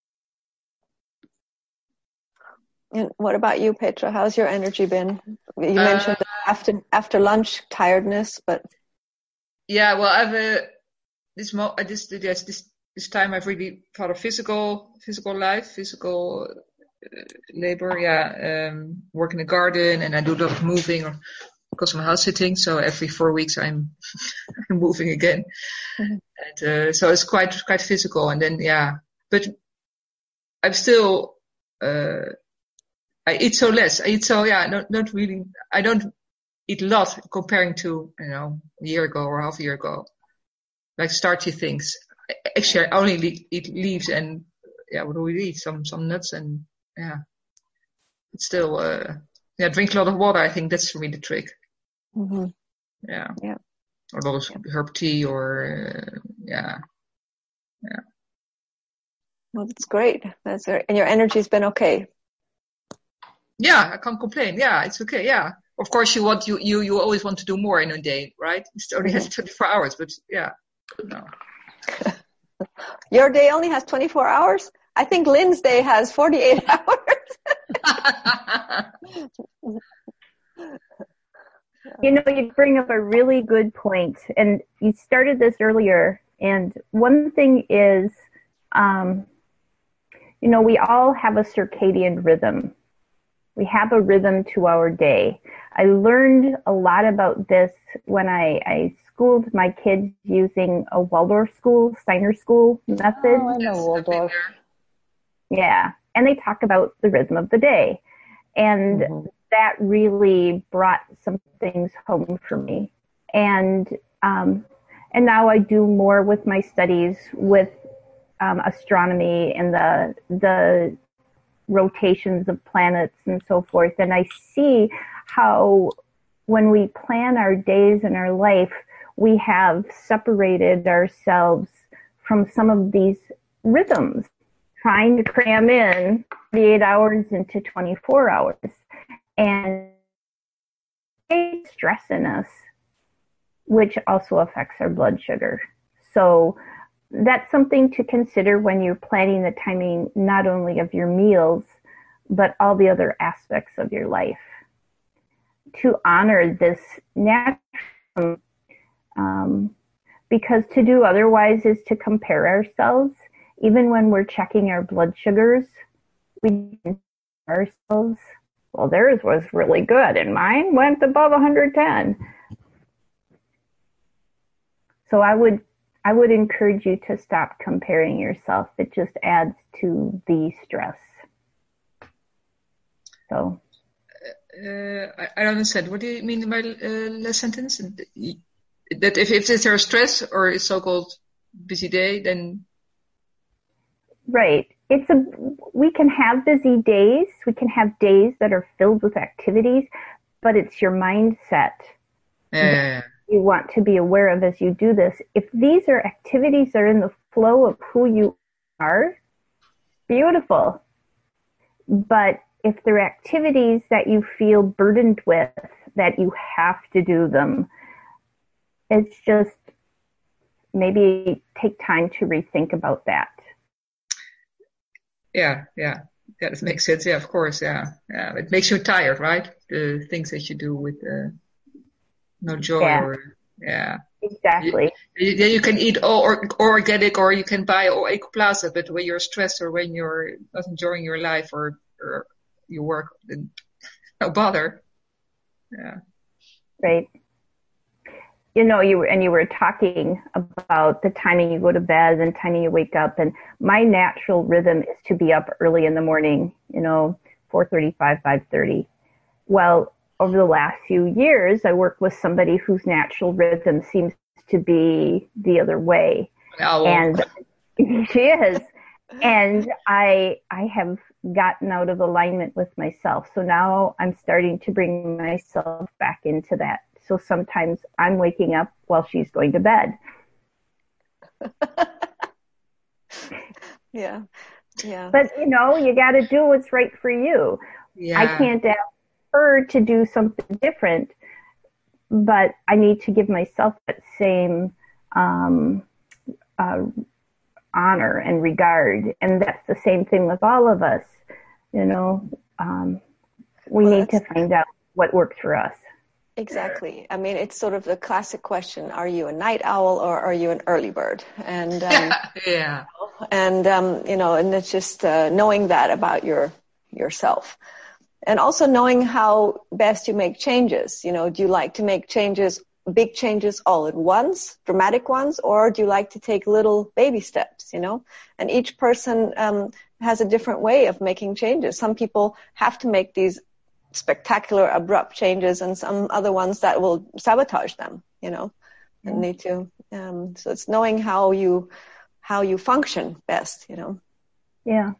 And what about you, Petra? How's your energy been? You mentioned uh, after after lunch tiredness, but yeah, well, I've uh, this mo this this this this time I've really thought of physical physical life, physical uh, labor. Yeah, um, work in the garden, and I do a lot of moving or. Because I'm house sitting, so every four weeks I'm, I'm moving again, mm-hmm. and uh, so it's quite quite physical. And then yeah, but I'm still uh, I eat so less. I eat so yeah, not not really. I don't eat a lot comparing to you know a year ago or half a year ago, like starchy things. Actually, I only eat leaves and yeah, what do we eat? Some some nuts and yeah, it's still uh, yeah, drink a lot of water. I think that's for me the trick. Mm-hmm. Yeah. Yeah. Or a lot of yeah. herb tea or, uh, yeah. Yeah. Well, that's great. That's great. And your energy's been okay. Yeah, I can't complain. Yeah, it's okay. Yeah. Of course you want, you, you, you always want to do more in a day, right? It only has twenty-four hours, but yeah. No. Your day only has twenty-four hours? I think Lynn's day has forty-eight hours. You know, you bring up a really good point, and you started this earlier. And one thing is, um, you know, we all have a circadian rhythm. We have a rhythm to our day. I learned a lot about this when I, I schooled my kids using a Waldorf school, Steiner school method. Oh, I know Waldorf. Yeah, and they talk about the rhythm of the day. And mm-hmm. that really brought some things home for me. And um, and now I do more with my studies with um, astronomy and the the rotations of planets and so forth. And I see how when we plan our days and our life, we have separated ourselves from some of these rhythms, trying to cram in forty-eight hours into twenty-four hours. And stress in us, which also affects our blood sugar. So that's something to consider when you're planning the timing, not only of your meals, but all the other aspects of your life. To honor this natural Um, because to do otherwise is to compare ourselves. Even when we're checking our blood sugars, we compare ourselves. Well, theirs was really good, and mine went above one hundred ten. So I would I would encourage you to stop comparing yourself. It just adds to the stress. So. Uh, I, I don't understand. What do you mean by uh, last sentence? That if, if there's stress or a so-called busy day, then... Right. It's a, we can have busy days. We can have days that are filled with activities, but it's your mindset yeah, yeah, yeah. you want to be aware of as you do this. If these are activities that are in the flow of who you are, beautiful. But if they're activities that you feel burdened with, that you have to do them, it's just maybe take time to rethink about that. Yeah, yeah. Yeah, that makes sense. Yeah, of course. Yeah. Yeah. It makes you tired, right? The things that you do with uh, no joy yeah. or, yeah. Exactly. You, you, you can eat all or, organic or you can buy all Ecoplaza, but when you're stressed or when you're not enjoying your life or, or your work, then no bother. Yeah. Right. You know, you were, and you were talking about the timing you go to bed and timing you wake up. And my natural rhythm is to be up early in the morning, you know, four thirty-five, five thirty. Well, over the last few years, I work with somebody whose natural rhythm seems to be the other way. Oh. And she is. And I, I have gotten out of alignment with myself. So now I'm starting to bring myself back into that. So sometimes I'm waking up while she's going to bed. yeah. Yeah. But, you know, you got to do what's right for you. Yeah. I can't ask her to do something different, but I need to give myself that same um, uh, honor and regard. And that's the same thing with all of us. You know, um, we well, need to find out what works for us. Exactly. I mean, it's sort of the classic question: are you a night owl or are you an early bird? And um, yeah, and um, you know, and it's just uh, knowing that about your yourself, and also knowing how best you make changes. You know, do you like to make changes, big changes all at once, dramatic ones, or do you like to take little baby steps? You know, and each person um, has a different way of making changes. Some people have to make these spectacular, abrupt changes, and some other ones that will sabotage them, you know, and mm-hmm. need to. Um, so it's knowing how you how you function best, you know. Yeah,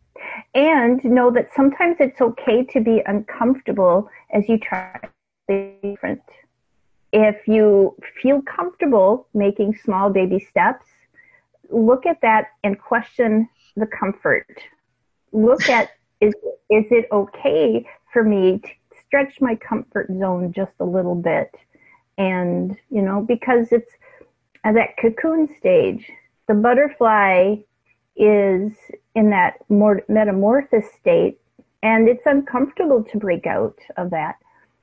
and know that sometimes it's okay to be uncomfortable as you try to be different. If you feel comfortable making small baby steps, look at that and question the comfort. Look at is is it okay for me to stretch my comfort zone just a little bit? And, you know, because it's at that cocoon stage, the butterfly is in that more metamorphosis state, and it's uncomfortable to break out of that.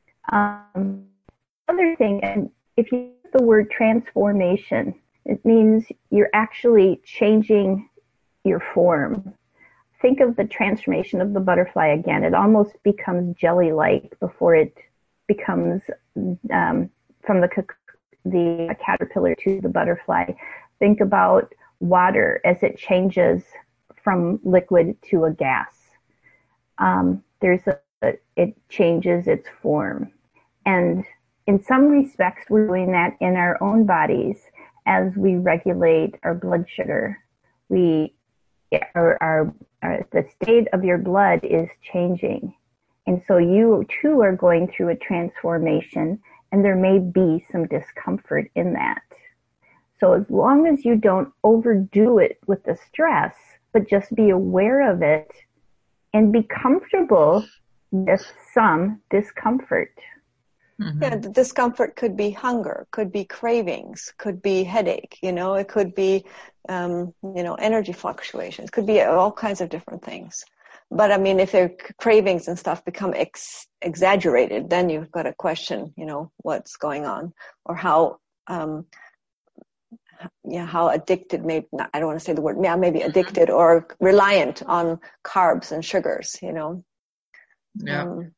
Um, other thing, and if you use the word transformation, it means you're actually changing your form. Think of the transformation of the butterfly again. It almost becomes jelly-like before it becomes um, from the the caterpillar to the butterfly. Think about water as it changes from liquid to a gas. Um, there's a, it changes its form, and in some respects, we're doing that in our own bodies as we regulate our blood sugar. We our, our Uh, the state of your blood is changing. And so you too are going through a transformation, and there may be some discomfort in that. So as long as you don't overdo it with the stress, but just be aware of it and be comfortable with some discomfort. Mm-hmm. Yeah, the discomfort could be hunger, could be cravings, could be headache, you know, it could be, um, you know, energy fluctuations, could be all kinds of different things. but I mean, if their cravings and stuff become ex- exaggerated, then you've got to question, you know, what's going on, or how, um, yeah, how addicted, maybe not, I don't want to say the word, yeah, maybe addicted or reliant on carbs and sugars, you know. Yeah. Um,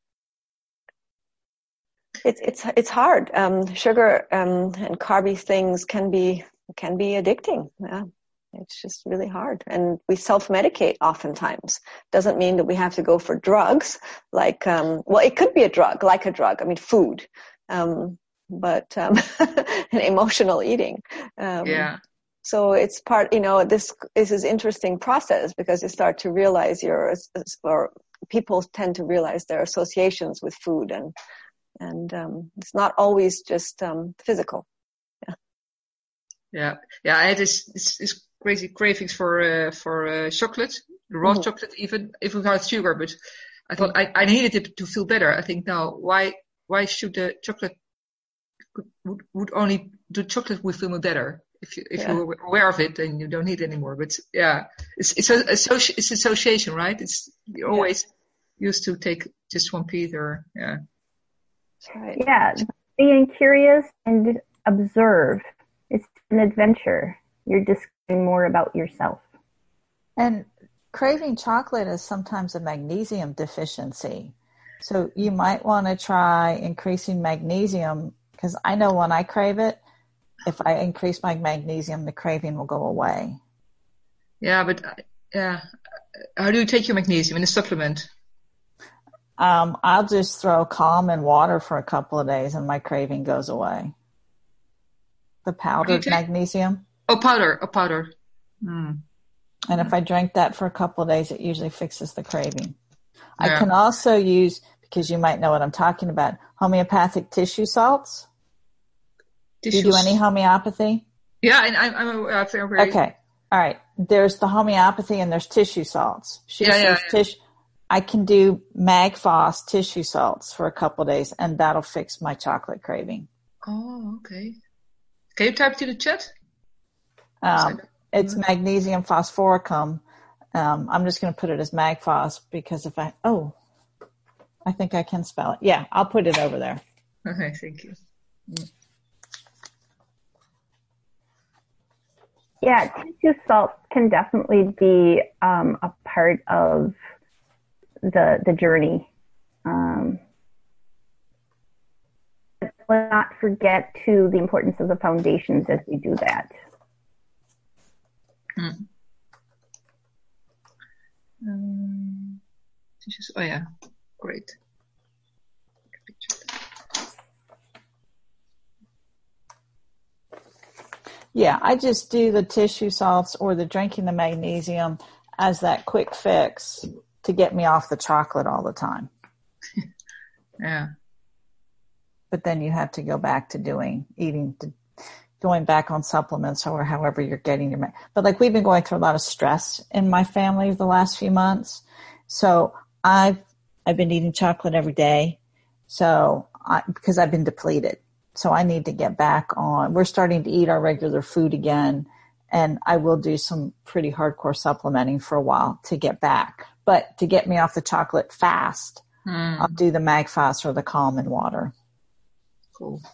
it's it's it's hard. Um, sugar um, and carby things can be can be addicting. Yeah, it's just really hard, and we self-medicate oftentimes. Doesn't mean that we have to go for drugs. Like, um, well, it could be a drug, like a drug. I mean, food. Um, but um, and emotional eating. Um, yeah. So it's part, you know, this, this is interesting process because you start to realize your, or people tend to realize their associations with food, and, and, um, it's not always just, um, physical. Yeah. Yeah. Yeah. I had this, this, this crazy cravings for, uh, for, uh, chocolate, raw Mm-hmm. chocolate, even, even without sugar, but I thought I, I needed it to feel better. I think now, why, why should the chocolate would, would only do chocolate would feel me better? If you, if Yeah. you're aware of it, then you don't need it anymore. But yeah, it's, it's a, associ- it's association, right? It's, you're Yeah. always used to take just one piece or, yeah. That's right. Yeah, being curious and observe. It's an adventure. You're discovering more about yourself. And craving chocolate is sometimes a magnesium deficiency. So you might want to try increasing magnesium, because I know when I crave it, if I increase my magnesium, the craving will go away. Yeah, but uh, yeah, how do you take your magnesium in a supplement? Um, I'll just throw Calm in water for a couple of days and my craving goes away. The powdered take- magnesium. Oh, powder, oh, powder. Mm. And if I drink that for a couple of days, it usually fixes the craving. Yeah. I can also use, because you might know what I'm talking about, homeopathic tissue salts. Tissues. Do you do any homeopathy? Yeah, and I'm, I'm uh, very... Okay. All right. There's the homeopathy and there's tissue salts. She Yeah, says yeah, yeah. Tish, I can do Magphos tissue salts for a couple of days and that'll fix my chocolate craving. Oh, okay. Can you type to the chat? Um, it's magnesium phosphoricum. Um, I'm just going to put it as Magphos because if I, oh, I think I can spell it. Yeah, I'll put it over there. Okay, thank you. Mm. Yeah, tissue salt can definitely be um, a part of the the journey. Um, let's not forget to the importance of the foundations as we do that. Mm. Um, tissues. Oh yeah, great. Yeah, I just do the tissue salts or the drinking the magnesium as that quick fix to get me off the chocolate all the time. Yeah. But then you have to go back to doing, eating, to, going back on supplements or however you're getting your, but like we've been going through a lot of stress in my family the last few months. So I've, I've been eating chocolate every day. So I, because I've been depleted. So I need to get back on. We're starting to eat our regular food again, and I will do some pretty hardcore supplementing for a while to get back. But to get me off the chocolate fast, mm. I'll do the Magphos or the Calm in water. Cool.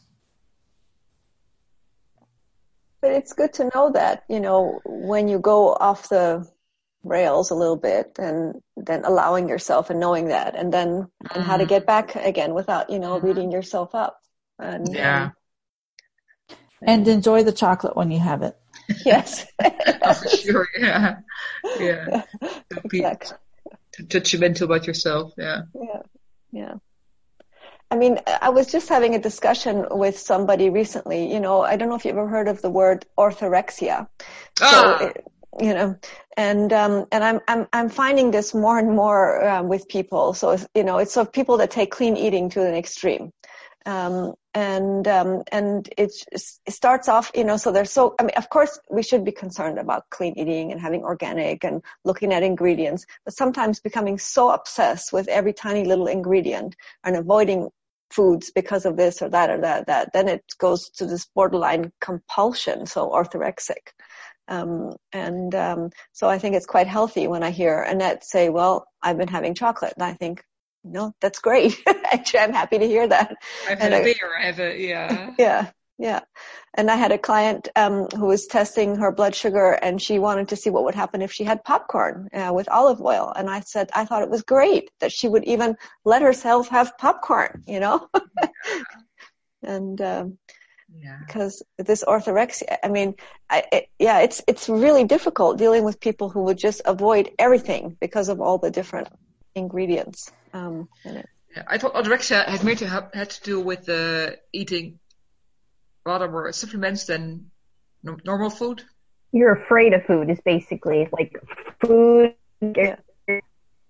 But it's good to know that, you know, when you go off the rails a little bit, and then allowing yourself and knowing that, and then mm. and how to get back again without, you know, beating yourself up. And, yeah. Um, and enjoy the chocolate when you have it. Yes. Oh, for sure. Yeah. Yeah. Exactly. Judgmental about yourself. Yeah. Yeah. Yeah. I mean, I was just having a discussion with somebody recently. You know, I don't know if you've ever heard of the word orthorexia. Ah. So, it, you know, and um, and I'm I'm I'm finding this more and more um, with people. So, you know, it's of people that take clean eating to an extreme. Um, and, um, and it, it starts off, you know, so there's so, I mean, of course we should be concerned about clean eating and having organic and looking at ingredients, but sometimes becoming so obsessed with every tiny little ingredient and avoiding foods because of this or that or that, that, then it goes to this borderline compulsion. So orthorexic. Um, and um, so I think it's quite healthy when I hear Annette say, well, I've been having chocolate. And I think, no, that's great. Actually, I'm happy to hear that. I've and had a I, beer. I have a, yeah. Yeah, yeah. And I had a client um, who was testing her blood sugar, and she wanted to see what would happen if she had popcorn uh, with olive oil. And I said, I thought it was great that she would even let herself have popcorn, you know? and um, Yeah. because this orthorexia, I mean, I, it, yeah, it's it's really difficult dealing with people who would just avoid everything because of all the different ingredients um, in it. Yeah, I thought orthorexia had more to have, had to do with uh, eating rather more supplements than no, normal food. You're afraid of food is basically like food. Yeah. Yeah.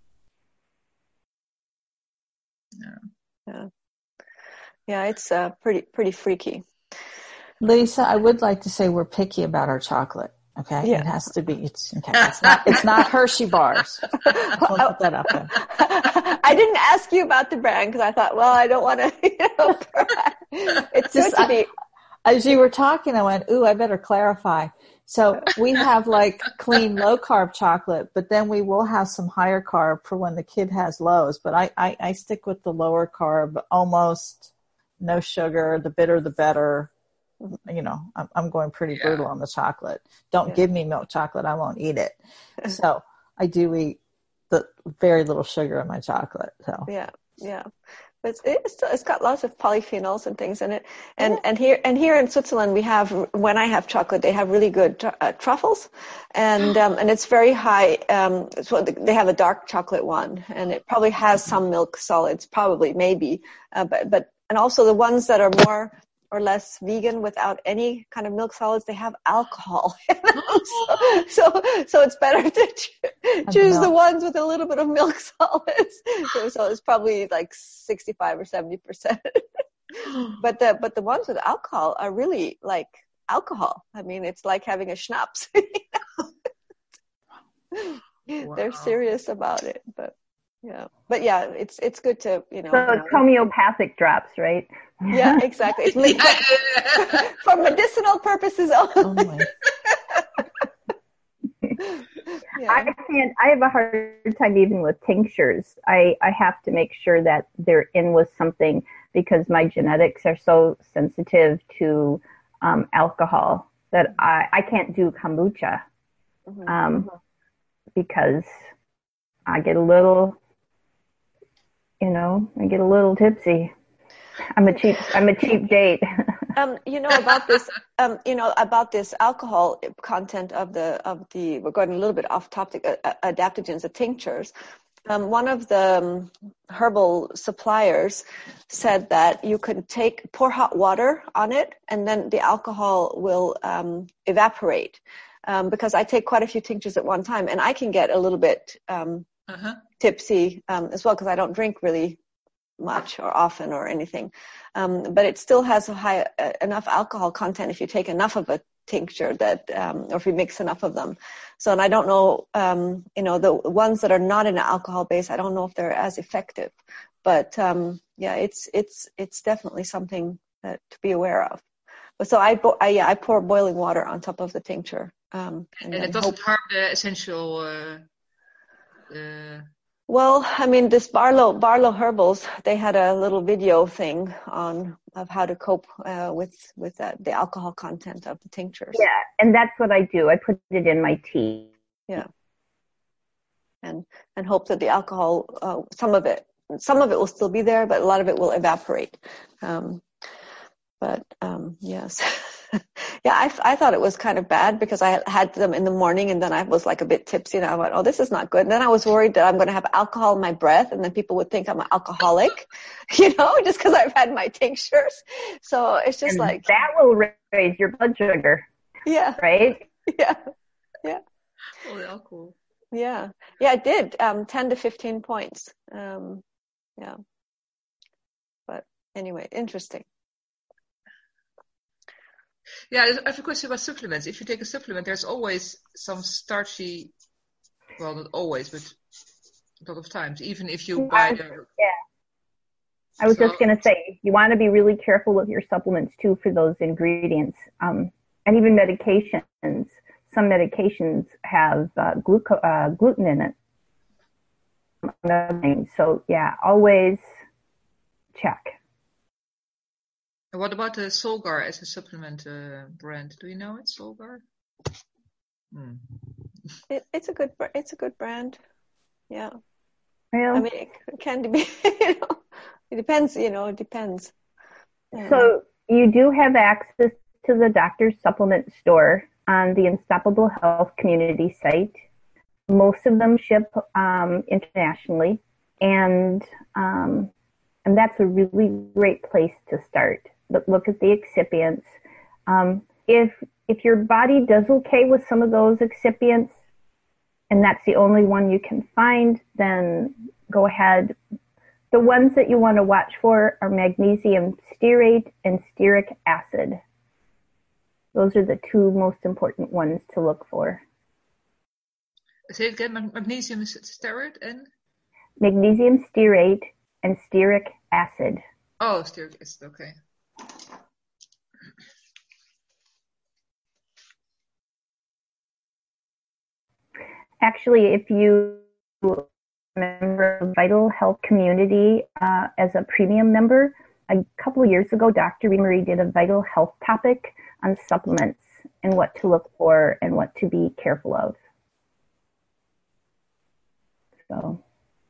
Yeah, yeah, it's uh, pretty pretty freaky. Lisa, I would like to say we're picky about our chocolate. Okay, Yeah. it has to be. It's okay. It's not. It's not Hershey bars. I'll put that up there. I didn't ask you about the brand because I thought, well, I don't want to. You know, it's Just good to be. I, as you were talking, I went, "Ooh, I better clarify." So we have like clean, low carb chocolate, but then we will have some higher carb for when the kid has lows. But I, I, I stick with the lower carb, almost no sugar. The bitter, the better. You know, I'm, I'm going pretty Yeah. brutal on the chocolate. Don't Yeah. give me milk chocolate. I won't eat it. So I do eat the very little sugar in my chocolate. So Yeah, yeah. But it's, it's it's got lots of polyphenols and things in it. And yeah. and here and here in Switzerland, we have when I have chocolate, they have really good uh, truffles, and um, and it's very high. Um, so they have a dark chocolate one, and it probably has some milk solids, probably maybe, uh, but but and also the ones that are more or less vegan without any kind of milk solids, they have alcohol. so, so, so it's better to cho- choose the ones with a little bit of milk solids. So, so it's probably like sixty-five or seventy percent. But the, but the ones with alcohol are really like alcohol. I mean, it's like having a schnapps. Wow. They're serious about it, but yeah, but yeah, it's, it's good to, you know. So it's homeopathic drops, right? Yeah, exactly. It's made for, for medicinal purposes only. Yeah. I can't, I have a hard time even with tinctures. I, I have to make sure that they're in with something because my genetics are so sensitive to um, alcohol that I, I can't do kombucha Mm-hmm. um, because I get a little, you know, I get a little tipsy. I'm a cheap, I'm a cheap date. um, you know about this, um, you know about this alcohol content of the of the. We're going a little bit off topic. Uh, adaptogens, the tinctures. Um, one of the um, herbal suppliers said that you could take pour hot water on it, and then the alcohol will um, evaporate. Um, because I take quite a few tinctures at one time, and I can get a little bit um, uh-huh. tipsy um, as well because I don't drink really much or often or anything. Um, but it still has a high uh, enough alcohol content if you take enough of a tincture that, um, or if you mix enough of them. So, and I don't know, um, you know, the ones that are not in an alcohol base, I don't know if they're as effective. But um, yeah, it's it's it's definitely something that, to be aware of. But so I, bo- I yeah I pour boiling water on top of the tincture. Um, and and it doesn't hope- harm the essential. Uh, uh... Well, I mean, this Barlow Barlow Herbals, they had a little video thing on of how to cope uh, with with that, the alcohol content of the tinctures. Yeah, and that's what I do. I put it in my tea. Yeah, and and hope that the alcohol, uh, some of it, some of it will still be there, but a lot of it will evaporate. Um, but um, yes. Yeah, I, I thought it was kind of bad because I had them in the morning and then I was like a bit tipsy and I went, oh, this is not good. And then I was worried that I'm going to have alcohol in my breath and then people would think I'm an alcoholic, you know, just because I've had my tinctures. So it's just and like. That will raise your blood sugar. Yeah. Right? Yeah. Yeah. Oh, the alcohol. Yeah. Yeah, it did. Um, ten to fifteen points. Um, yeah. But anyway, interesting. Yeah, I have a question about supplements. If you take a supplement, there's always some starchy, well, not always, but a lot of times, even if you buy the... Yeah. I was so, just going to say, you want to be really careful with your supplements, too, for those ingredients. Um, and even medications. some medications have uh, gluco- uh, gluten in it. So yeah, always check. What about the Solgar as a supplement uh, brand? Do you know it, Solgar? Hmm. It, it's a good, it's a good brand. Yeah. Well, I mean, it can be, you know, it depends, you know, it depends. Um, so you do have access to the doctor's supplement store on the Unstoppable Health community site. Most of them ship um, internationally, and um, and that's a really great place to start. But look at the excipients. Um, if if your body does okay with some of those excipients, and that's the only one you can find, then go ahead. The ones that you want to watch for are magnesium stearate and stearic acid. Those are the two most important ones to look for. Say it again, magnesium stearate and? Magnesium stearate and stearic acid. Oh, stearic acid, okay. Actually, if you member Vital Health Community uh, as a premium member, a couple of years ago, Doctor Remery did a Vital Health topic on supplements and what to look for and what to be careful of. So,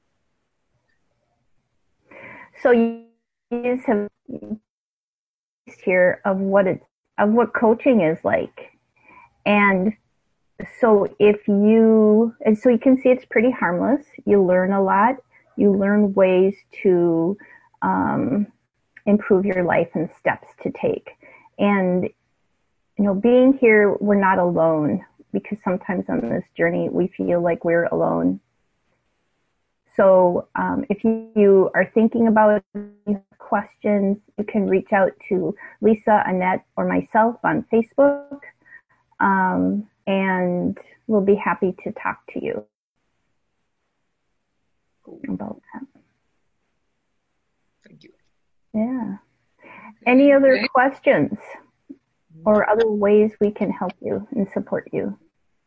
so you guys have here of what it's of what coaching is like, and so if you, and so you can see it's pretty harmless. You learn a lot. You learn ways to um, improve your life and steps to take. And, you know, being here, we're not alone, because sometimes on this journey, we feel like we're alone. So um, if you, you are thinking about questions, you can reach out to Lisa, Annette, or myself on Facebook. Um, and we'll be happy to talk to you about that. Thank you. Yeah. Any other okay. questions or other ways we can help you and support you?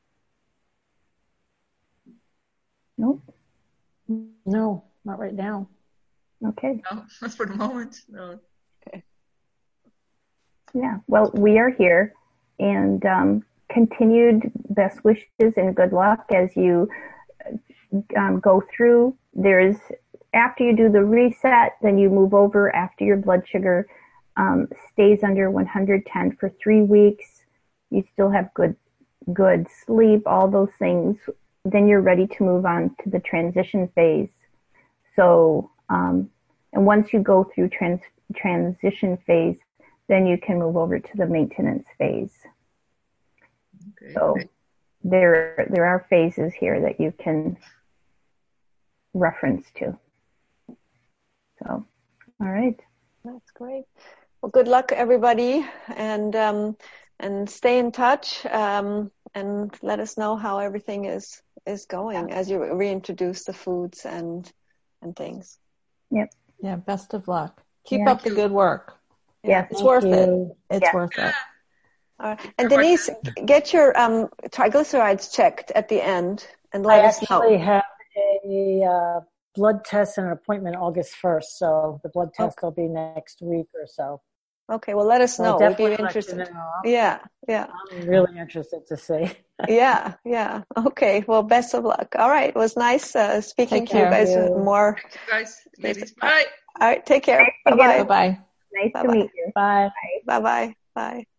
Nope. No, not right now. Okay. No, not for the moment. No. Okay. Yeah. Well, we are here, and um, continued best wishes and good luck as you um, go through. There's, after you do the reset, then you move over after your blood sugar um, stays under one hundred ten for three weeks. You still have good, good sleep, all those things. Then you're ready to move on to the transition phase. So, um, and once you go through trans, transition phase, then you can move over to the maintenance phase. Okay. So there, there are phases here that you can reference to. So, all right. That's great. Well, good luck, everybody, and um, and stay in touch, um, and let us know how everything is is going yeah. as you reintroduce the foods and and things. Yep. Yeah. Best of luck. Keep yeah. up the good work. Yeah, yeah. It's worth you. it. It's yeah. worth it. All right. And Denise, get your um, triglycerides checked at the end and let I us know. I actually have a uh, blood test and an appointment August first, so the blood test okay. will be next week or so. Okay, well, let us know. So We'd be interested. You know. Yeah, yeah. I'm really interested to see. yeah, yeah. Okay, well, best of luck. All right, it was nice uh, speaking take to you guys you. more. Thank you guys, ladies. Bye. All right, take care. Nice Bye-bye. Bye-bye. Nice Bye-bye. to meet you. Bye. Bye-bye. Bye.